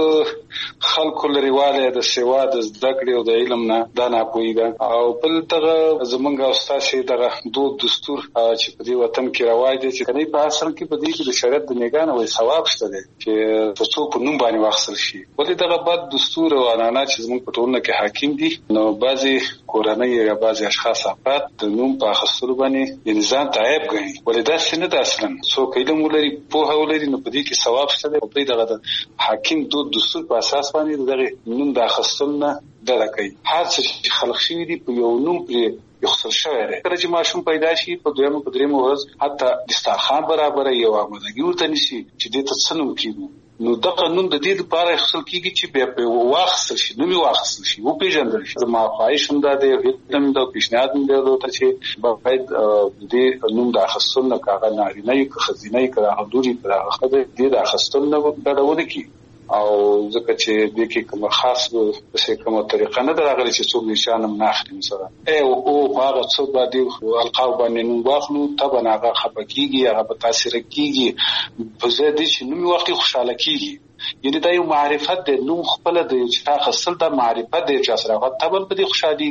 خلکو لريواله د سیوا د زده کړې او د علم نه دا ناپوهي ده او بل دغه زمونږ استاد شي دغه دود دستور چې په دې وطن کې رواج دي چې کني په اصل کې په دې کې د شریعت د نگاه او ثواب شته دي چې تاسو په نوم باندې واخصل شي ولې دغه بد دستور او عنعنات چې زمونږ په ټولنه کې حاکم دي نو بعضي کورنۍ یا بعضي اشخاص افراد د نوم په اخستلو باندې نظام تعیب غني ولې دا څنګه ده اصلا څوک علم ولري په هولري نو په دې کې ثواب شته دي په دغه حاکم دود دستور په اساس باندې دغه نوم د اخستل نه ډډه کوي هر څه چې خلق شوی دی په یو نوم پرې یخصل شوی دی کله چې ماشوم پیدا شي په دویمه په دریمه ورځ حتی دسترخوان برابر یو آمادګي ورته نشي چې دې ته څه نوم کیږي نو دغه نوم د دې لپاره یخصل کیږي چې بیا په واخصل شي نوم واخصل شي او پیژندل شي زما خواهش هم ده د هیڅ د پیشنهاد هم ده چې باید دې نوم د اخستل نه کاغه نارینه یو خزینه یو کړه حضوري پر هغه دې د اخستل نه ډډه کی او ځکه چې د کې کوم خاص څه کومه طریقه نه درغلي چې څوک نشانم نه اخلي سره او هغه څه باندې القاب باندې نو واخلو طبعا هغه خپکیږي هغه په تاثیر کیږي په زیاده چې نو وخت خوشاله کیږي یعنی دا یو معرفت دی نو خپل د چې خاصل د معرفت دی چې سره طبعا په دې خوشالي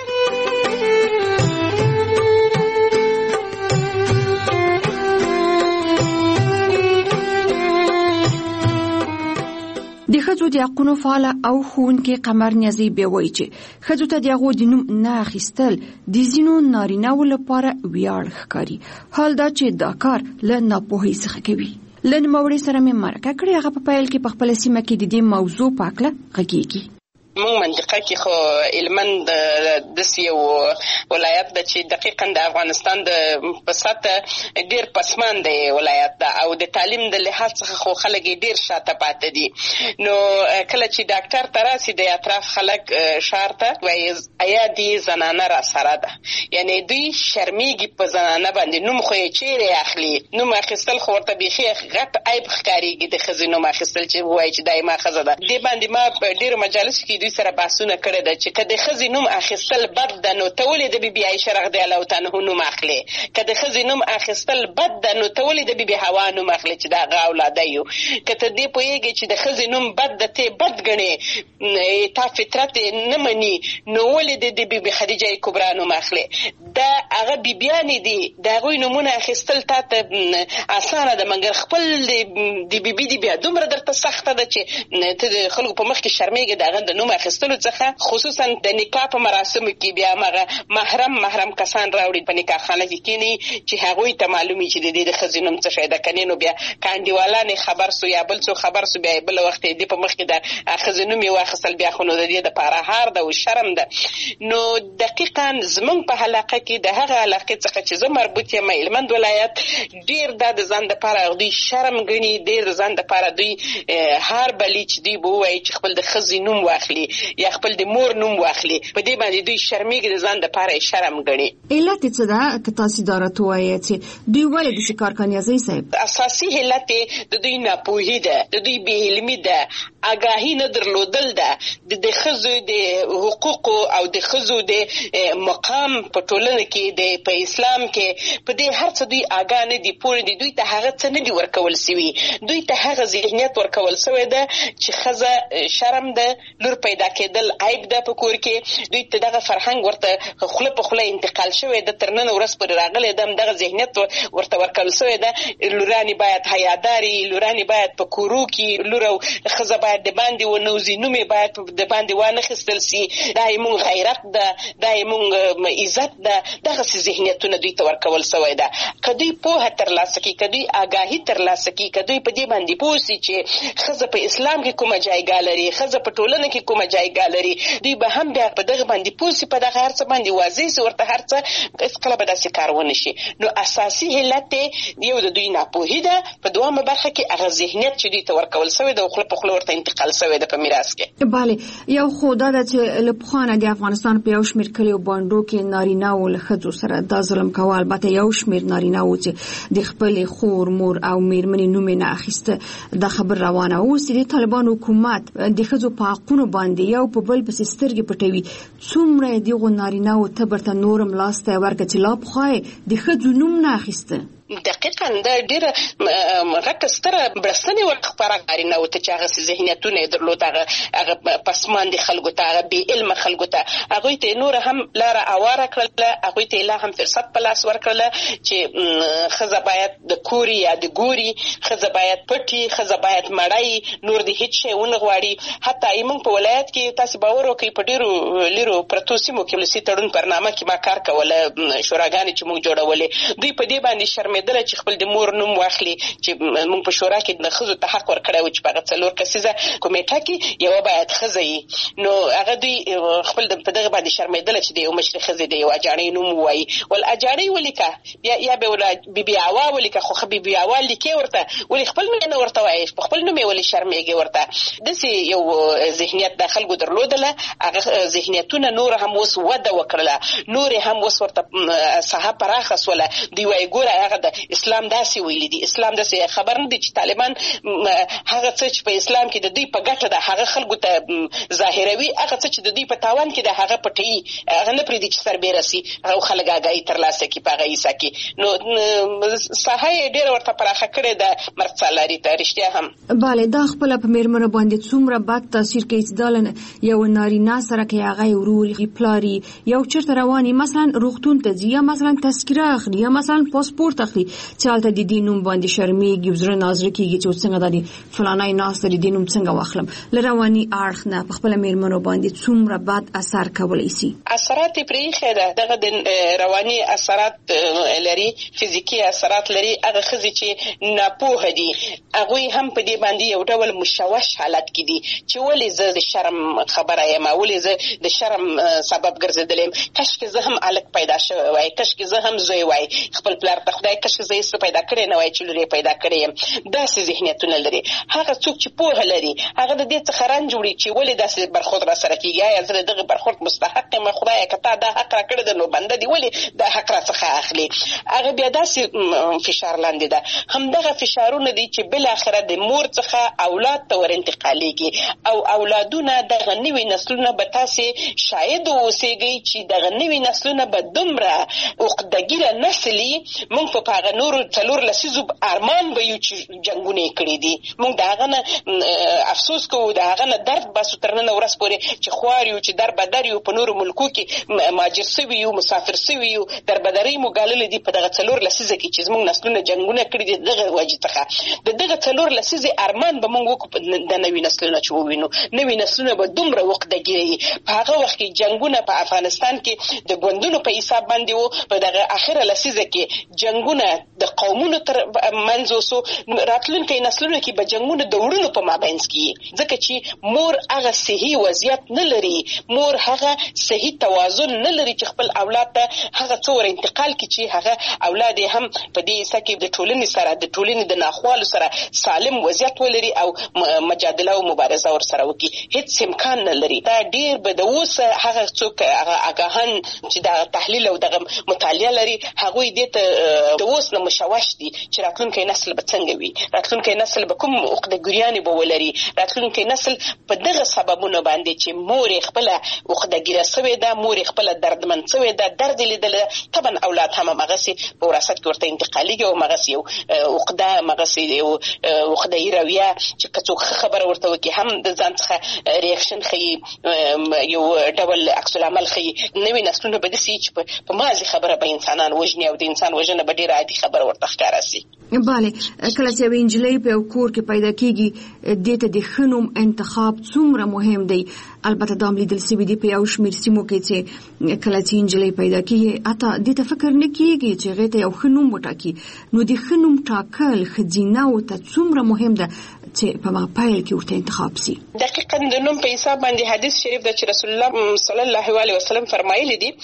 د ښځو د حقونو فعاله او ښوونکې قمر نیازي بیا وایي چې ښځو ته د هغو د نوم نه اخیستل د ځینو نارینه‌وو لپاره ویاړ ښکاري حال دا چې دا کار له ناپوهۍ څخه کوي. له نوموړي سره مې مرکه کړې هغه په پیل کې په خپله سیمه کې د دې موضوع په هکله غږېږي. موږ منطقه کې خو علمن د یو ولایت د چې دقیقاً د افغانستان د په سطح ډېر پسماند ولایت ده او د تعلیم د لحاظ څخه خو خلک ډېر شاته پاتې دي نو کله چې ډاکټر ته راسي د اطراف خلک شار ته وایي ایا دې زنانه را سره ده یعنی دوی شرمېږي په زنانه باندې نوم خو یې چیرې اخلي نوم اخیستل خو ورته بیخي غټ عیب ښکارېږي د ښځې نوم اخیستل چې وایي چې دا یما ښځه ده دې باندې ما په ډېرو مجالسو کې دوی سره بحثونه کړي ده چې که د ښځې نوم اخیستل بد ده نو ته ولې د بیبي عایشه رضی الله تعالی عنها نوم اخلي که د ښځې نوم اخیستل بد ده نو ته ولې د بیبي حوا نوم اخلي چې د هغه اولاده یو که ته دې پوهېږې چې د ښځې نوم بد ده ته بد ګڼې تا فطرت نه مني نو ولې د بیبي خدیجه کبرا نوم اخلي دا هغه بیبیانې دي د هغوی نومونه اخیستل تا ته اسانه ده مګر خپل د بیبي دی بیا دومره درته سخته ده چې ته د خلکو په مخ کې شرمېږې د هغه د نوم اخیستلو څخه خصوصا د نکاح په مراسمو کې بیا مغه محرم کسان راوړي په نکاح خانه کې کینی چې هغوی ته معلومي چې د دې خزینوم څه فائدہ کني. نو بیا کاندیوالان خبر سو یا بل څو خبر سو بیا بل وخت دې په مخ کې د خزینوم واخصل بیا خو نو د دې د پاره هار د شرم ده. نو دقیقاً زمونږ په علاقه کې د هغه علاقه څخه چې زه مربوط یم هلمند ولایت ډیر د ځان د پاره دوی شرم غني، ډیر د ځان د پاره دوی هر بلی چې دی بووي چې خپل د خزینوم واخلي یا خپل د مور نوم واخلي، په دې باندې دوی شرمېږي، د ځان د پاره شرم غني. علت څه ده که تاسو دارته وایي چې دوی ولې د شکار کنیازي صاحب؟ اساسي علت د دوی ناپوهي ده، د دوی بې علمي ده، آگاهی نه درلودل ده د خزو د حقوق او د خزو د مقام په ټولنه کې د په اسلام کې په دې هر څه دوی آگاه نه دي، پوره دي، دوی ته هغه څه نه دي ورکول سوي، دوی ته هغه ذهنیت ورکول سوی ده چې خزه شرم ده، لور پیدا کېدل عیب ده په کور کې، دوی ته دغه فرهنګ ورته خوله په خوله انتقال شوی ده، تر نن ورځ پورې راغلی ده دغه ذهنیت ورته ورکول سوی ده. لورانې باید حیاداري، لورانې باید په کورو کې، لور او خزه باید د باندې ونوزي، نومې باید د باندې وانخیستل سي، دا یې غیرت ده، دا یې عزت ده. دغسې ذهنیتونه دوی ته ورکول سوی ده. که دوی پوهه ترلاسه کړي، که دوی آګاهي ترلاسه کړي، که دوی په دې باندې پوه سي چې ښځه په اسلام کې کومه جایګاه لري، ښځه په ټولنه کې کومه جایګاه لري، دوی به هم بیا په دغه باندې پوه سي، په دغه هر څه باندې واضح سي، ورته هر څه هېڅکله به داسې کار ونه شي. نو اساسي علت یو د دوی ناپوهي ده، په دویمه برخه کې هغه ذهنیت چې دوی ته ورکول سوی ده او خوله په خوله ورته انتقال سوی ده په میراث کې. بله، یو خو دا ده چې له پخوانه د افغانستان په یو شمېر کلیو بانډو کې نارینه‌و له ښځو سره دا ظلم کوه. البته یو شمېر نارینه‌و چې د خپلې خور، مور او میرمنې نوم یې نه اخیسته، دا خبر روانه. اوس د طالبان حکومت د ښځو په حقونو باندې یو په بل پسې سترګې پټوي. څومره یې دغو نارینه‌و ته برته نورم لاس ته ورکړه چې لا پخوا یې د ښځو نوم نه اخیسته. دقیقاً دا ډیره غټه ستره بړستنې ورخپاره نارینه‌و ته چې هغسې ذهنیتونه یې درلود، هغه پسماندې خلکو ته، هغه بې علمه خلکو ته، هغوی ته یې نوره هم لاره اواره کړله، هغوی ته یې لا هم فرصت په لاس ورکړله چې ښځه باید د کوري یا د ګوري، ښځه باید پټي، ښځه باید مړی، نور د هېڅ شی ونه غواړي. حتی موږ په ولایت کې تاسې باور وکړئ په ډېرو لیرو پرتو سیمو کې ولسي تړون برنامه کې ما کار کوله، شوراګانې چې موږ جوړولې، دوی په دې باندې شرمېدله چې خپل د مور نوم واخلي، چې موږ په شورا کې د ښځو ته حق ورکړی و چې په هغه 4 کسیزه کمیټه کې یوه باید ښځه وي. نو هغه دوی خپل په دغه باندې شرمېدله چې د یو مشرې ښځې د یو اجاڼۍ نوم ووایي. ول اجاڼۍ ولیکه یا به بیبي عوا ولیکه، خو بیبي عوا لیکې ورته، ولې خپل نوم یې نه ورته وایي، په خپل نوم یې ولې شرمېږي ورته؟ داسې یو ذهنیت د خلکو درلودله. هغه ذهنیتونه نور هم اوس وده وکړله، نور هم اوس ورته ساحه پراخه سوله. دوی وایي ګوره هغه د اسلام داسې ویلي دي، اسلام داسې خبر نه دي چې طالبان هغه څه چې په اسلام کې د دوی په ګټه ده هغه خلکو ته ظاهروي، هغه څه چې د دوی په تاوان کې ده هغه پټوي، هغه نه پرېږدي چې سربېره سي، هغه خلک آګاهي ترلاسه کړي په هغه عیسه کې. نو ساحه یې ډېره ورته پراخه کړې ده مرد سالاري ته. رښتیا هم بله، دا خپله په میرمنو باندې څومره بد تاثیر کوي چې دا یو نارینه سره که هغه یې ورور پلاري یو چېرته روان وي، مثلا روغتون ته ځي یا مثلا تذکره اخلي یا مثلا پاسپورت اخلي، چې هلته د دې نوم باندې شرمېږي، زړه نازړه کېږي چې څنګه دا د فلانی ناسته د دې نوم څنګه واخلم. له رواني اړخ نه په خپله میرمنو باندې څومره بد اثر کولی سي. اثرات یې پرېښی ده، دغه د رواني اثرات لري، فزیکي اثرات لري. هغه ښځې چې ناپوهه دي هغوی هم په دې باندې یو ډول مشوش حالت کې دي چې ولې زه د شرم خبره یم، ولې زه د شرم سبب ګرځېدلی یم، کشکې زه هم هلک پیدا شوی وای، کشکې زه هم زوی وای، خپل پلار ته خدای کشکې زه یې پیدا کړی نه وای چې لور یې پیدا کړی یم. داسې ذهنیتونه لري. هغه څوک چې پوهه لري هغه د دې څخه رنج وړي چې ولې داسې برخورد را سره کېږي، آیا زه د دغه برخورد مستحق یم؟ خدایه که تا دا حق را کړی ده نو بنده دې ولې دا حق را څخه اخلي؟ هغه بیا داسې فشار لاندې ده. همدغه فشارونه دي چې بالاخره د مور څخه اولاد ته ور انتقالېږي او اولادونه دغه نوي نسلونه به تاسې شاید اوسېږئ چې دغه نوي نسلونه به دومره عقدهګیره نسل وي. موږ په په هغه نورو څلور لسیزو ارمان به یو چې جنګونه کړي دي. موږ د هغه نه افسوس کوو، د هغه نه درد باسو تر نن ورځ پورې چې خوار یو، چې دربدر یو، په نورو ملکو کې مهاجر سوي یو، مسافر سوي یو، دربدرۍ مو ګاللې دي په دغه څلور لسیزه کې چې زموږ نسلونه جنګونه کړي دي. دغه وجې څخه د دغه څلور لسیزې ارمان به موږ وکړو د نوي نسلونه چې ووینو. نوي نسلونه به دومره وقدګي په هغه وخت کې جنګونه په افغانستان کې د ګوندونو په حساب باندې وو، په دغه اخره لسیزه کې جنګونه د قومونو تر منځ وسو. راتلونکي نسلونه کې به جنګونه د وړونو په مابینځ کې، ځکه چې مور هغه صحیح وضعیت نه لري، مور هغه صحیح توازن نه لري چې خپل اولاد ته هغه څور انتقال کړي چې هغه اولاد هم په دې حصہ کې د ټولنې سره د ټولنې د ناخوالو سره سالم وضعیت ولري او مجادله او مبارزه ور سره وکړي. هیڅ امکان نه لري. دا ډیر به د اوس هغه څوک هغه اگاهان چې د تحلیل او د مطالعه لري هغه دې ته د اوس نه مشوش دي چې راتلونکي نسل به څنګه وي، راتلونکي نسل به کوم عقدګریانې به ولري، راتلونکي نسل په دغه سببونو باندې چې مور خپل عقدګیره سوې ده، مور خپل دردمن سوې ده، درد لیدل، طبعا اولاد هم مغسي په وراثت کې ورته انتقالي او مغسي یو عقده مغسي یو عقدې رویه چې کڅوخ خبره ورته وکي هم د ځان څخه ریاکشن خي یو ډول عکس العمل خي. نوې نسلونه به د سي چې په مازي خبره به انسانان وژني او د انسان وژنه به ډیره عادي خبره ورته ښکاره سي. بله، کله چې یوه نجلۍ په یو کور کې پیدا کیږي دې ته د ښه نوم انتخاب څومره مهم دی. البته دا هم لیدل سوي دي په یو شمېر سیمو کې چې کله چې نجلۍ پیدا کیږي حتی دې ته فکر نه کیږي چې هغې ته یو ښه نوم وټاکي. نو د ښه نوم ټاکل ښځینه ورته څومره مهم ده چې په مابیل کې ورته انتخاب سي. دقیقاً د نوم په حساب باندې حدیث شریف د رسول الله صلی الله علیه وسلم فرمایلی دي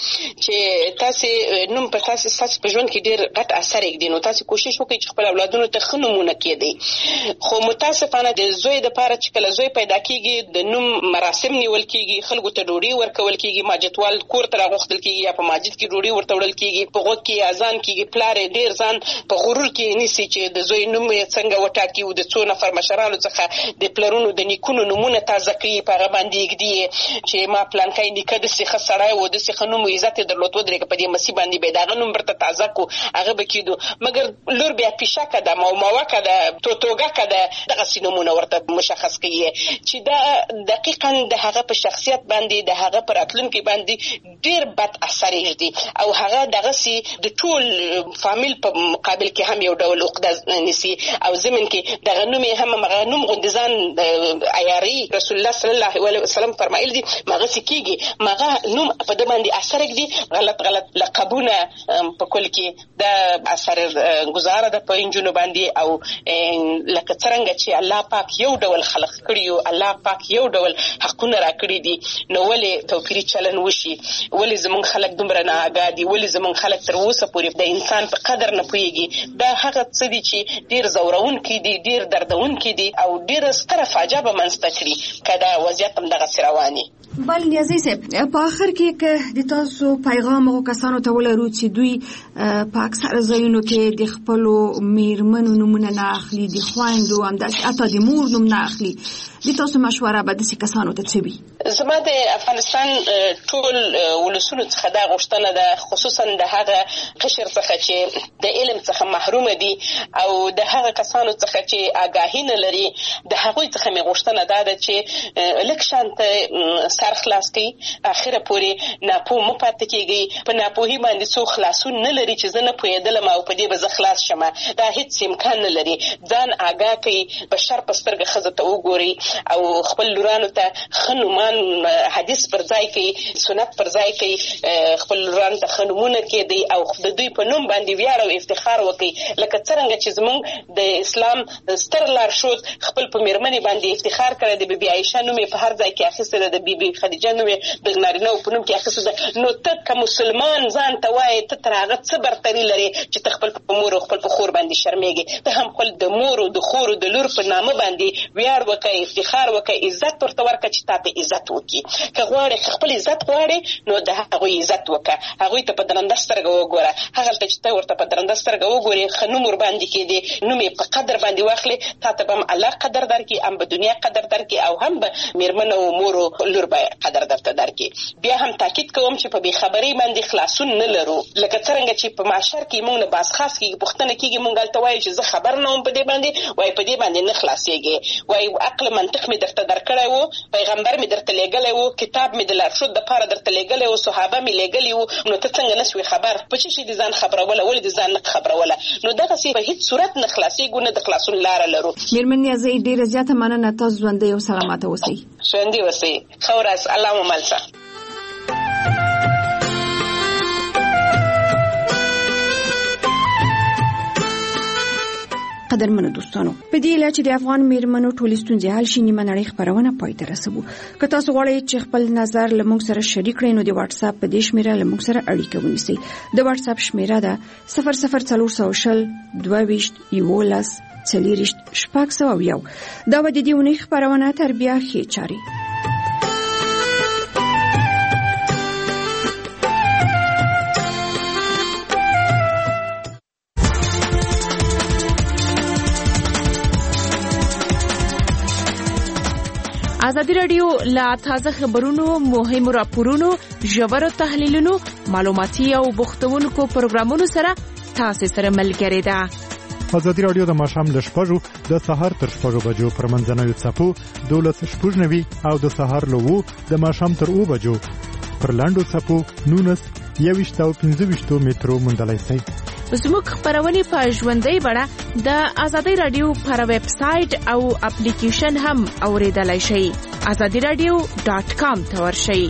چې تاسو نوم په تاسو په ژوند کې ډیر غټ اثر کوي. نو تاسو کوشش وکړئ چې خپل اولادونو ته ښه نومونه کېږدئ. خو متاسفانه د زوی د پاره چې کله زوی پیدا کیږي د نوم مراسم نیول کیږي، خلکو ته ډوډۍ ورکول کیږي، ماجتوال کور ته راغوښتل کیږي یا په مسجد کې ډوډۍ ورته وړل کیږي، په غوږ کې اذان کیږي. پلار ډیر ځان په غرور کې نیسي چې د زوی نوم یې څنګه وټاکي او د څو نفر مشرانو څخه د پلرونو د نیکونو نومونه تازه کوي، په هغه باندې یږدي چې ما پلانکی نیکه داسې ښه سړی و، داسې ښه نوم و عزت یې درلود، ودرېږه په دې مسیح باندې به یې د هغه نوم ورته تازه کړو، هغه به کېدو. مګر لور بیا پیشکه ده، موموکه ده، توتوګکه ده، دغسې نومونه ورته مشخص کوي چې دا دقیقاً د هغه په شخصیت باندې د هغه په راتلونکي باندې ډېر بد اثر یږدي او هغه دغسې د ټول فامیل په مقابل کې هم یو ډول عقده نیسي او ضمن کې دغه نوم یې هم هغه نوم غوندې ځان عیاري. رسول الله صلی الله علیه وسلم فرمایل دي مغسې کېږي، مغه نوم په ده باندې اثر یږدي. غلط لقبونه په کل کې د اثر ګزاره ده په نجونو باندې او لکه څرنګه چې الله پاک یو ډول خلق کړي او الله پاک یو ډول حقونه راکړي دي، نو ولې توپیري چلن وشي؟ ولې زمونږ خلک دومره ناآګاه دي؟ ولې زمونږ خلک تر اوسه پورې د انسان په قدر نه پوهېږي؟ دا هغه څه دي چې ډېر ځورونکي دي، ډېر دردونکي دي او ډېره ستره فاجعه به منځته کړي که دا وضعیت هم دغسې روان وي. بل نیازي صاحب، په آخر کې که د تاسو پیغام هغو کسانو ته ولرو چې دوی په اکثره ځایونو کې د خپلو میرمنو نومونه نه اخلي، د خویندو همداسې حتی د مور نوم نه اخلي، د تاسو مشوره به داسې کسانو ته څه وي؟ زما د افغانستان ټول ولسونو څخه دا غوښتنه ده، خصوصا د هغه قشر څخه چې د علم څخه محرومه دي او د هغه کسانو څخه چې آګاهي نه لري، د هغوی څخه مې غوښتنه دا ده چې لږ شانته سر خلاص کړي، اخره پورې ناپوه مه پاتې کېږئ. په ناپوهي باندې څوک خلاصون نه لري چې زه نه پوهېدلم او په دې به زه خلاص شم، دا هېڅ امکان نه لري. ځان آګاه کړئ، بشر په سترګه ښځه ته وګورئ او خپل لورانو ته ښه نومان حدیث پر ځای کړئ، سنت پر ځای کړئ، خپل لورانو ته ښه نومونه کېږدئ او د دوی په نوم باندې ویاړ او افتخار وکړئ، لکه څرنګه چې زموږ د اسلام ستر لارښود خپل په مېرمنې باندې افتخار کړی د بیبي عایشه نوم یې په هر ځای کې اخیستی ده، د بیبي خدیجه نوم یې د نارینه‌و په نوم کې اخیستی ده. نو ته که مسلمان ځان ته وایې ته تر هغه څه برتري لرې چې ته خپل په مور او خپل په خور باندې شرمېږي ته هم خپل د مور او د خور او د لور په نامه باندې ویاړ وکړه، افتخار وکړه، عزت ورته ورکړه چې تا ته عزت وکړي. که غواړې خپل عزت غواړې نو د هغوی عزت وکړه، هغوی ته په درنده سترګه وګوره. هغلته چې ته ورته په درنده سترګه وګورې ښه نوم ورباندې کېدې، نوم یې په قدر باندې واخلې، تا ته به هم الله قدر درکړي، هم به دنیا قدر درکړي او هم به مېرمن او مور او لور به قدر درته درکړي. بیا هم تاکید کوم چې په بېخبرۍ باندې خلاصون نه لرو. لکه څرنګه چې په معاشر کې موږ نه باز خاص کېږي، پوښتنه کېږي، موږ هلته وایو چې زه خبر نه وم په دې باندې، وایي په دې باندې نه خلاصېږي. وایي عقل منطق مې درته درکړی و، پیغمبر مې درته لېږلی و، کتاب مې د لارښود دپاره درته لېږلی و، صحابه مې لېږلي وو، نو ته څنګه نه سوې خبر؟ په څه شي دې ځان خبروله؟ ولې دې ځان نه خبروله؟ نو دغسې په هېڅ صورت نه خلاصېږو، نه د خلاصون لاره لرو. مېرمن نیازۍ ډېره زیاته مننه، تاسو ژوندۍ او سلامته اوسئ. ژوندي اوسئ. ښه ورځ. الله مو مل شه. قدرمنو دوستانو، په دې اله چې د افغان میرمنو ټولې ستونزې حل شي، نیمه نړۍ خپرونه پای ته رسوو. که تاسو غواړئ چې خپل نظر له موږ سره شریک کړئ نو د واتس اپ په دې شمیره له موږ سره اړیکه ونیسئ. د واتس اپ شمیره ده 00420 22 11 40 601. دا به د دې اونۍ خپرونه تر بیا ښې چارې. ازادي رادیو لا تازه خبرونو، مهمو راپورونو، ژورو تحلیلونو، معلوماتي او بوختونکو پروګرامونو سره تاسو سره ملګری ده. ازادي رادیو د ماښام له 6 د سهار تر 6 بجو پر منځنوي څپو 12:90 او د سهار له 2 د ماښام تر 2 بجو پر لاندو څپو 19 21 او 25 مترو موندلای شئ. زموږ خبرونه په ژوندۍ بڼه د ازادي رادیو پر ویب سټ او اپلیکیشن هم اوریدلای شئ. azadiradio.com ته ورشئ.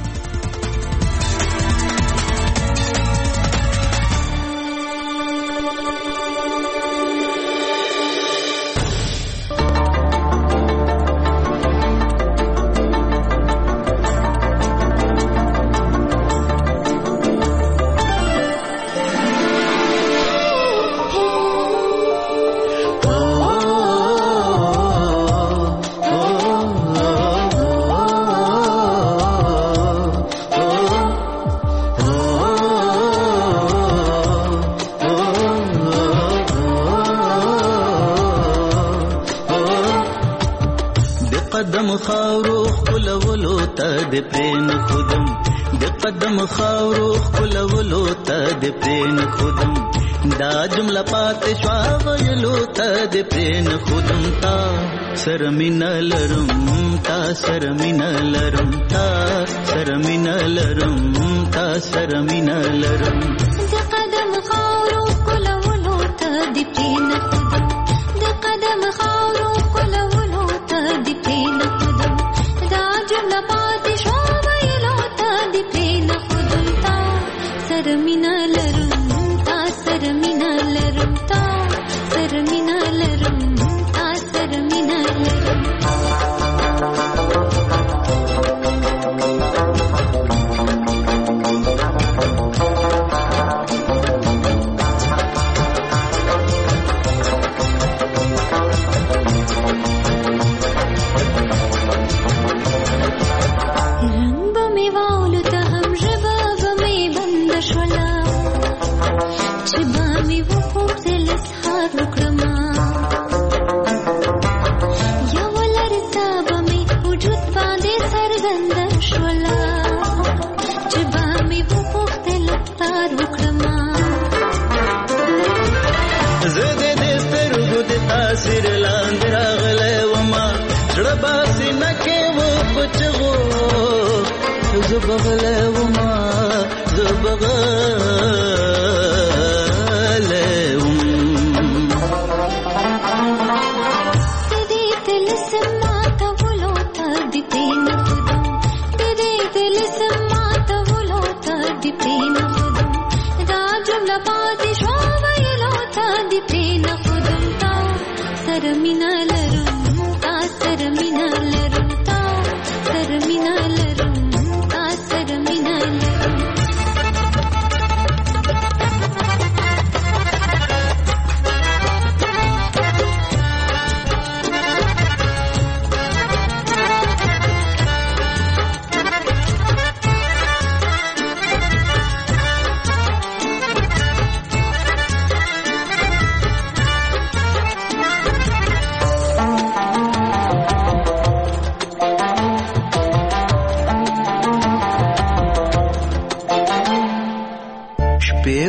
د پرین خودم د قدم خاورو خلولو ته د پرین خودم دا جمله پات شوا ویلو ته د پرین خودم تا سرمین لرم تا سرمین لرم تا سرمین لرم تا سرمین لرم د قدم خاورو خلولو ته د پرین خودم د قدم خاورو خلولو ته د پرین خودم دا جمله پات شوا ویلو ته د پرین خودم تا سرمین لرم تا سرمین لرم تا سرمین لرم تا سرمین لرم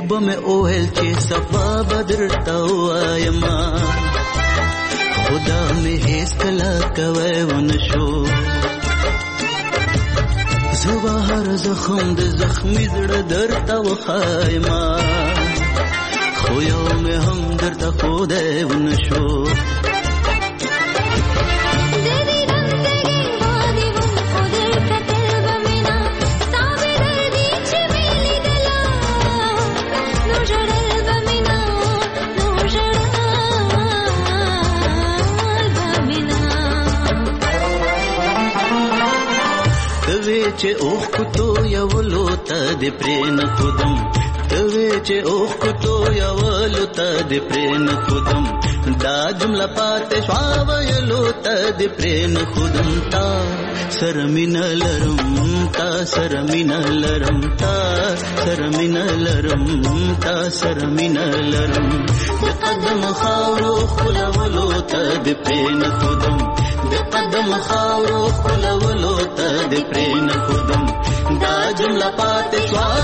به مې اوهل چې صفا بدرته وایم خدا مې هیڅ کله کوي ونشو زه هر زخم د زخمي زړه درته وخایم خو یو مې هم درته ښودی ونشو چې اوخ کوتو یولو ته د پرین خودم توی چې اوخ کوتو یولو ته د پرین خودم دا جمله پاتې شوا ویلو ته د پرین خودم تا سره مینه لرم تا سره مینه لرم تا سره مینه لرم تا سره مینه لرم د قدم خاورو خلولو ته د پرین خودم د قدم خاورو خلولو ته د پرین خودم دا جمله پاتې شوا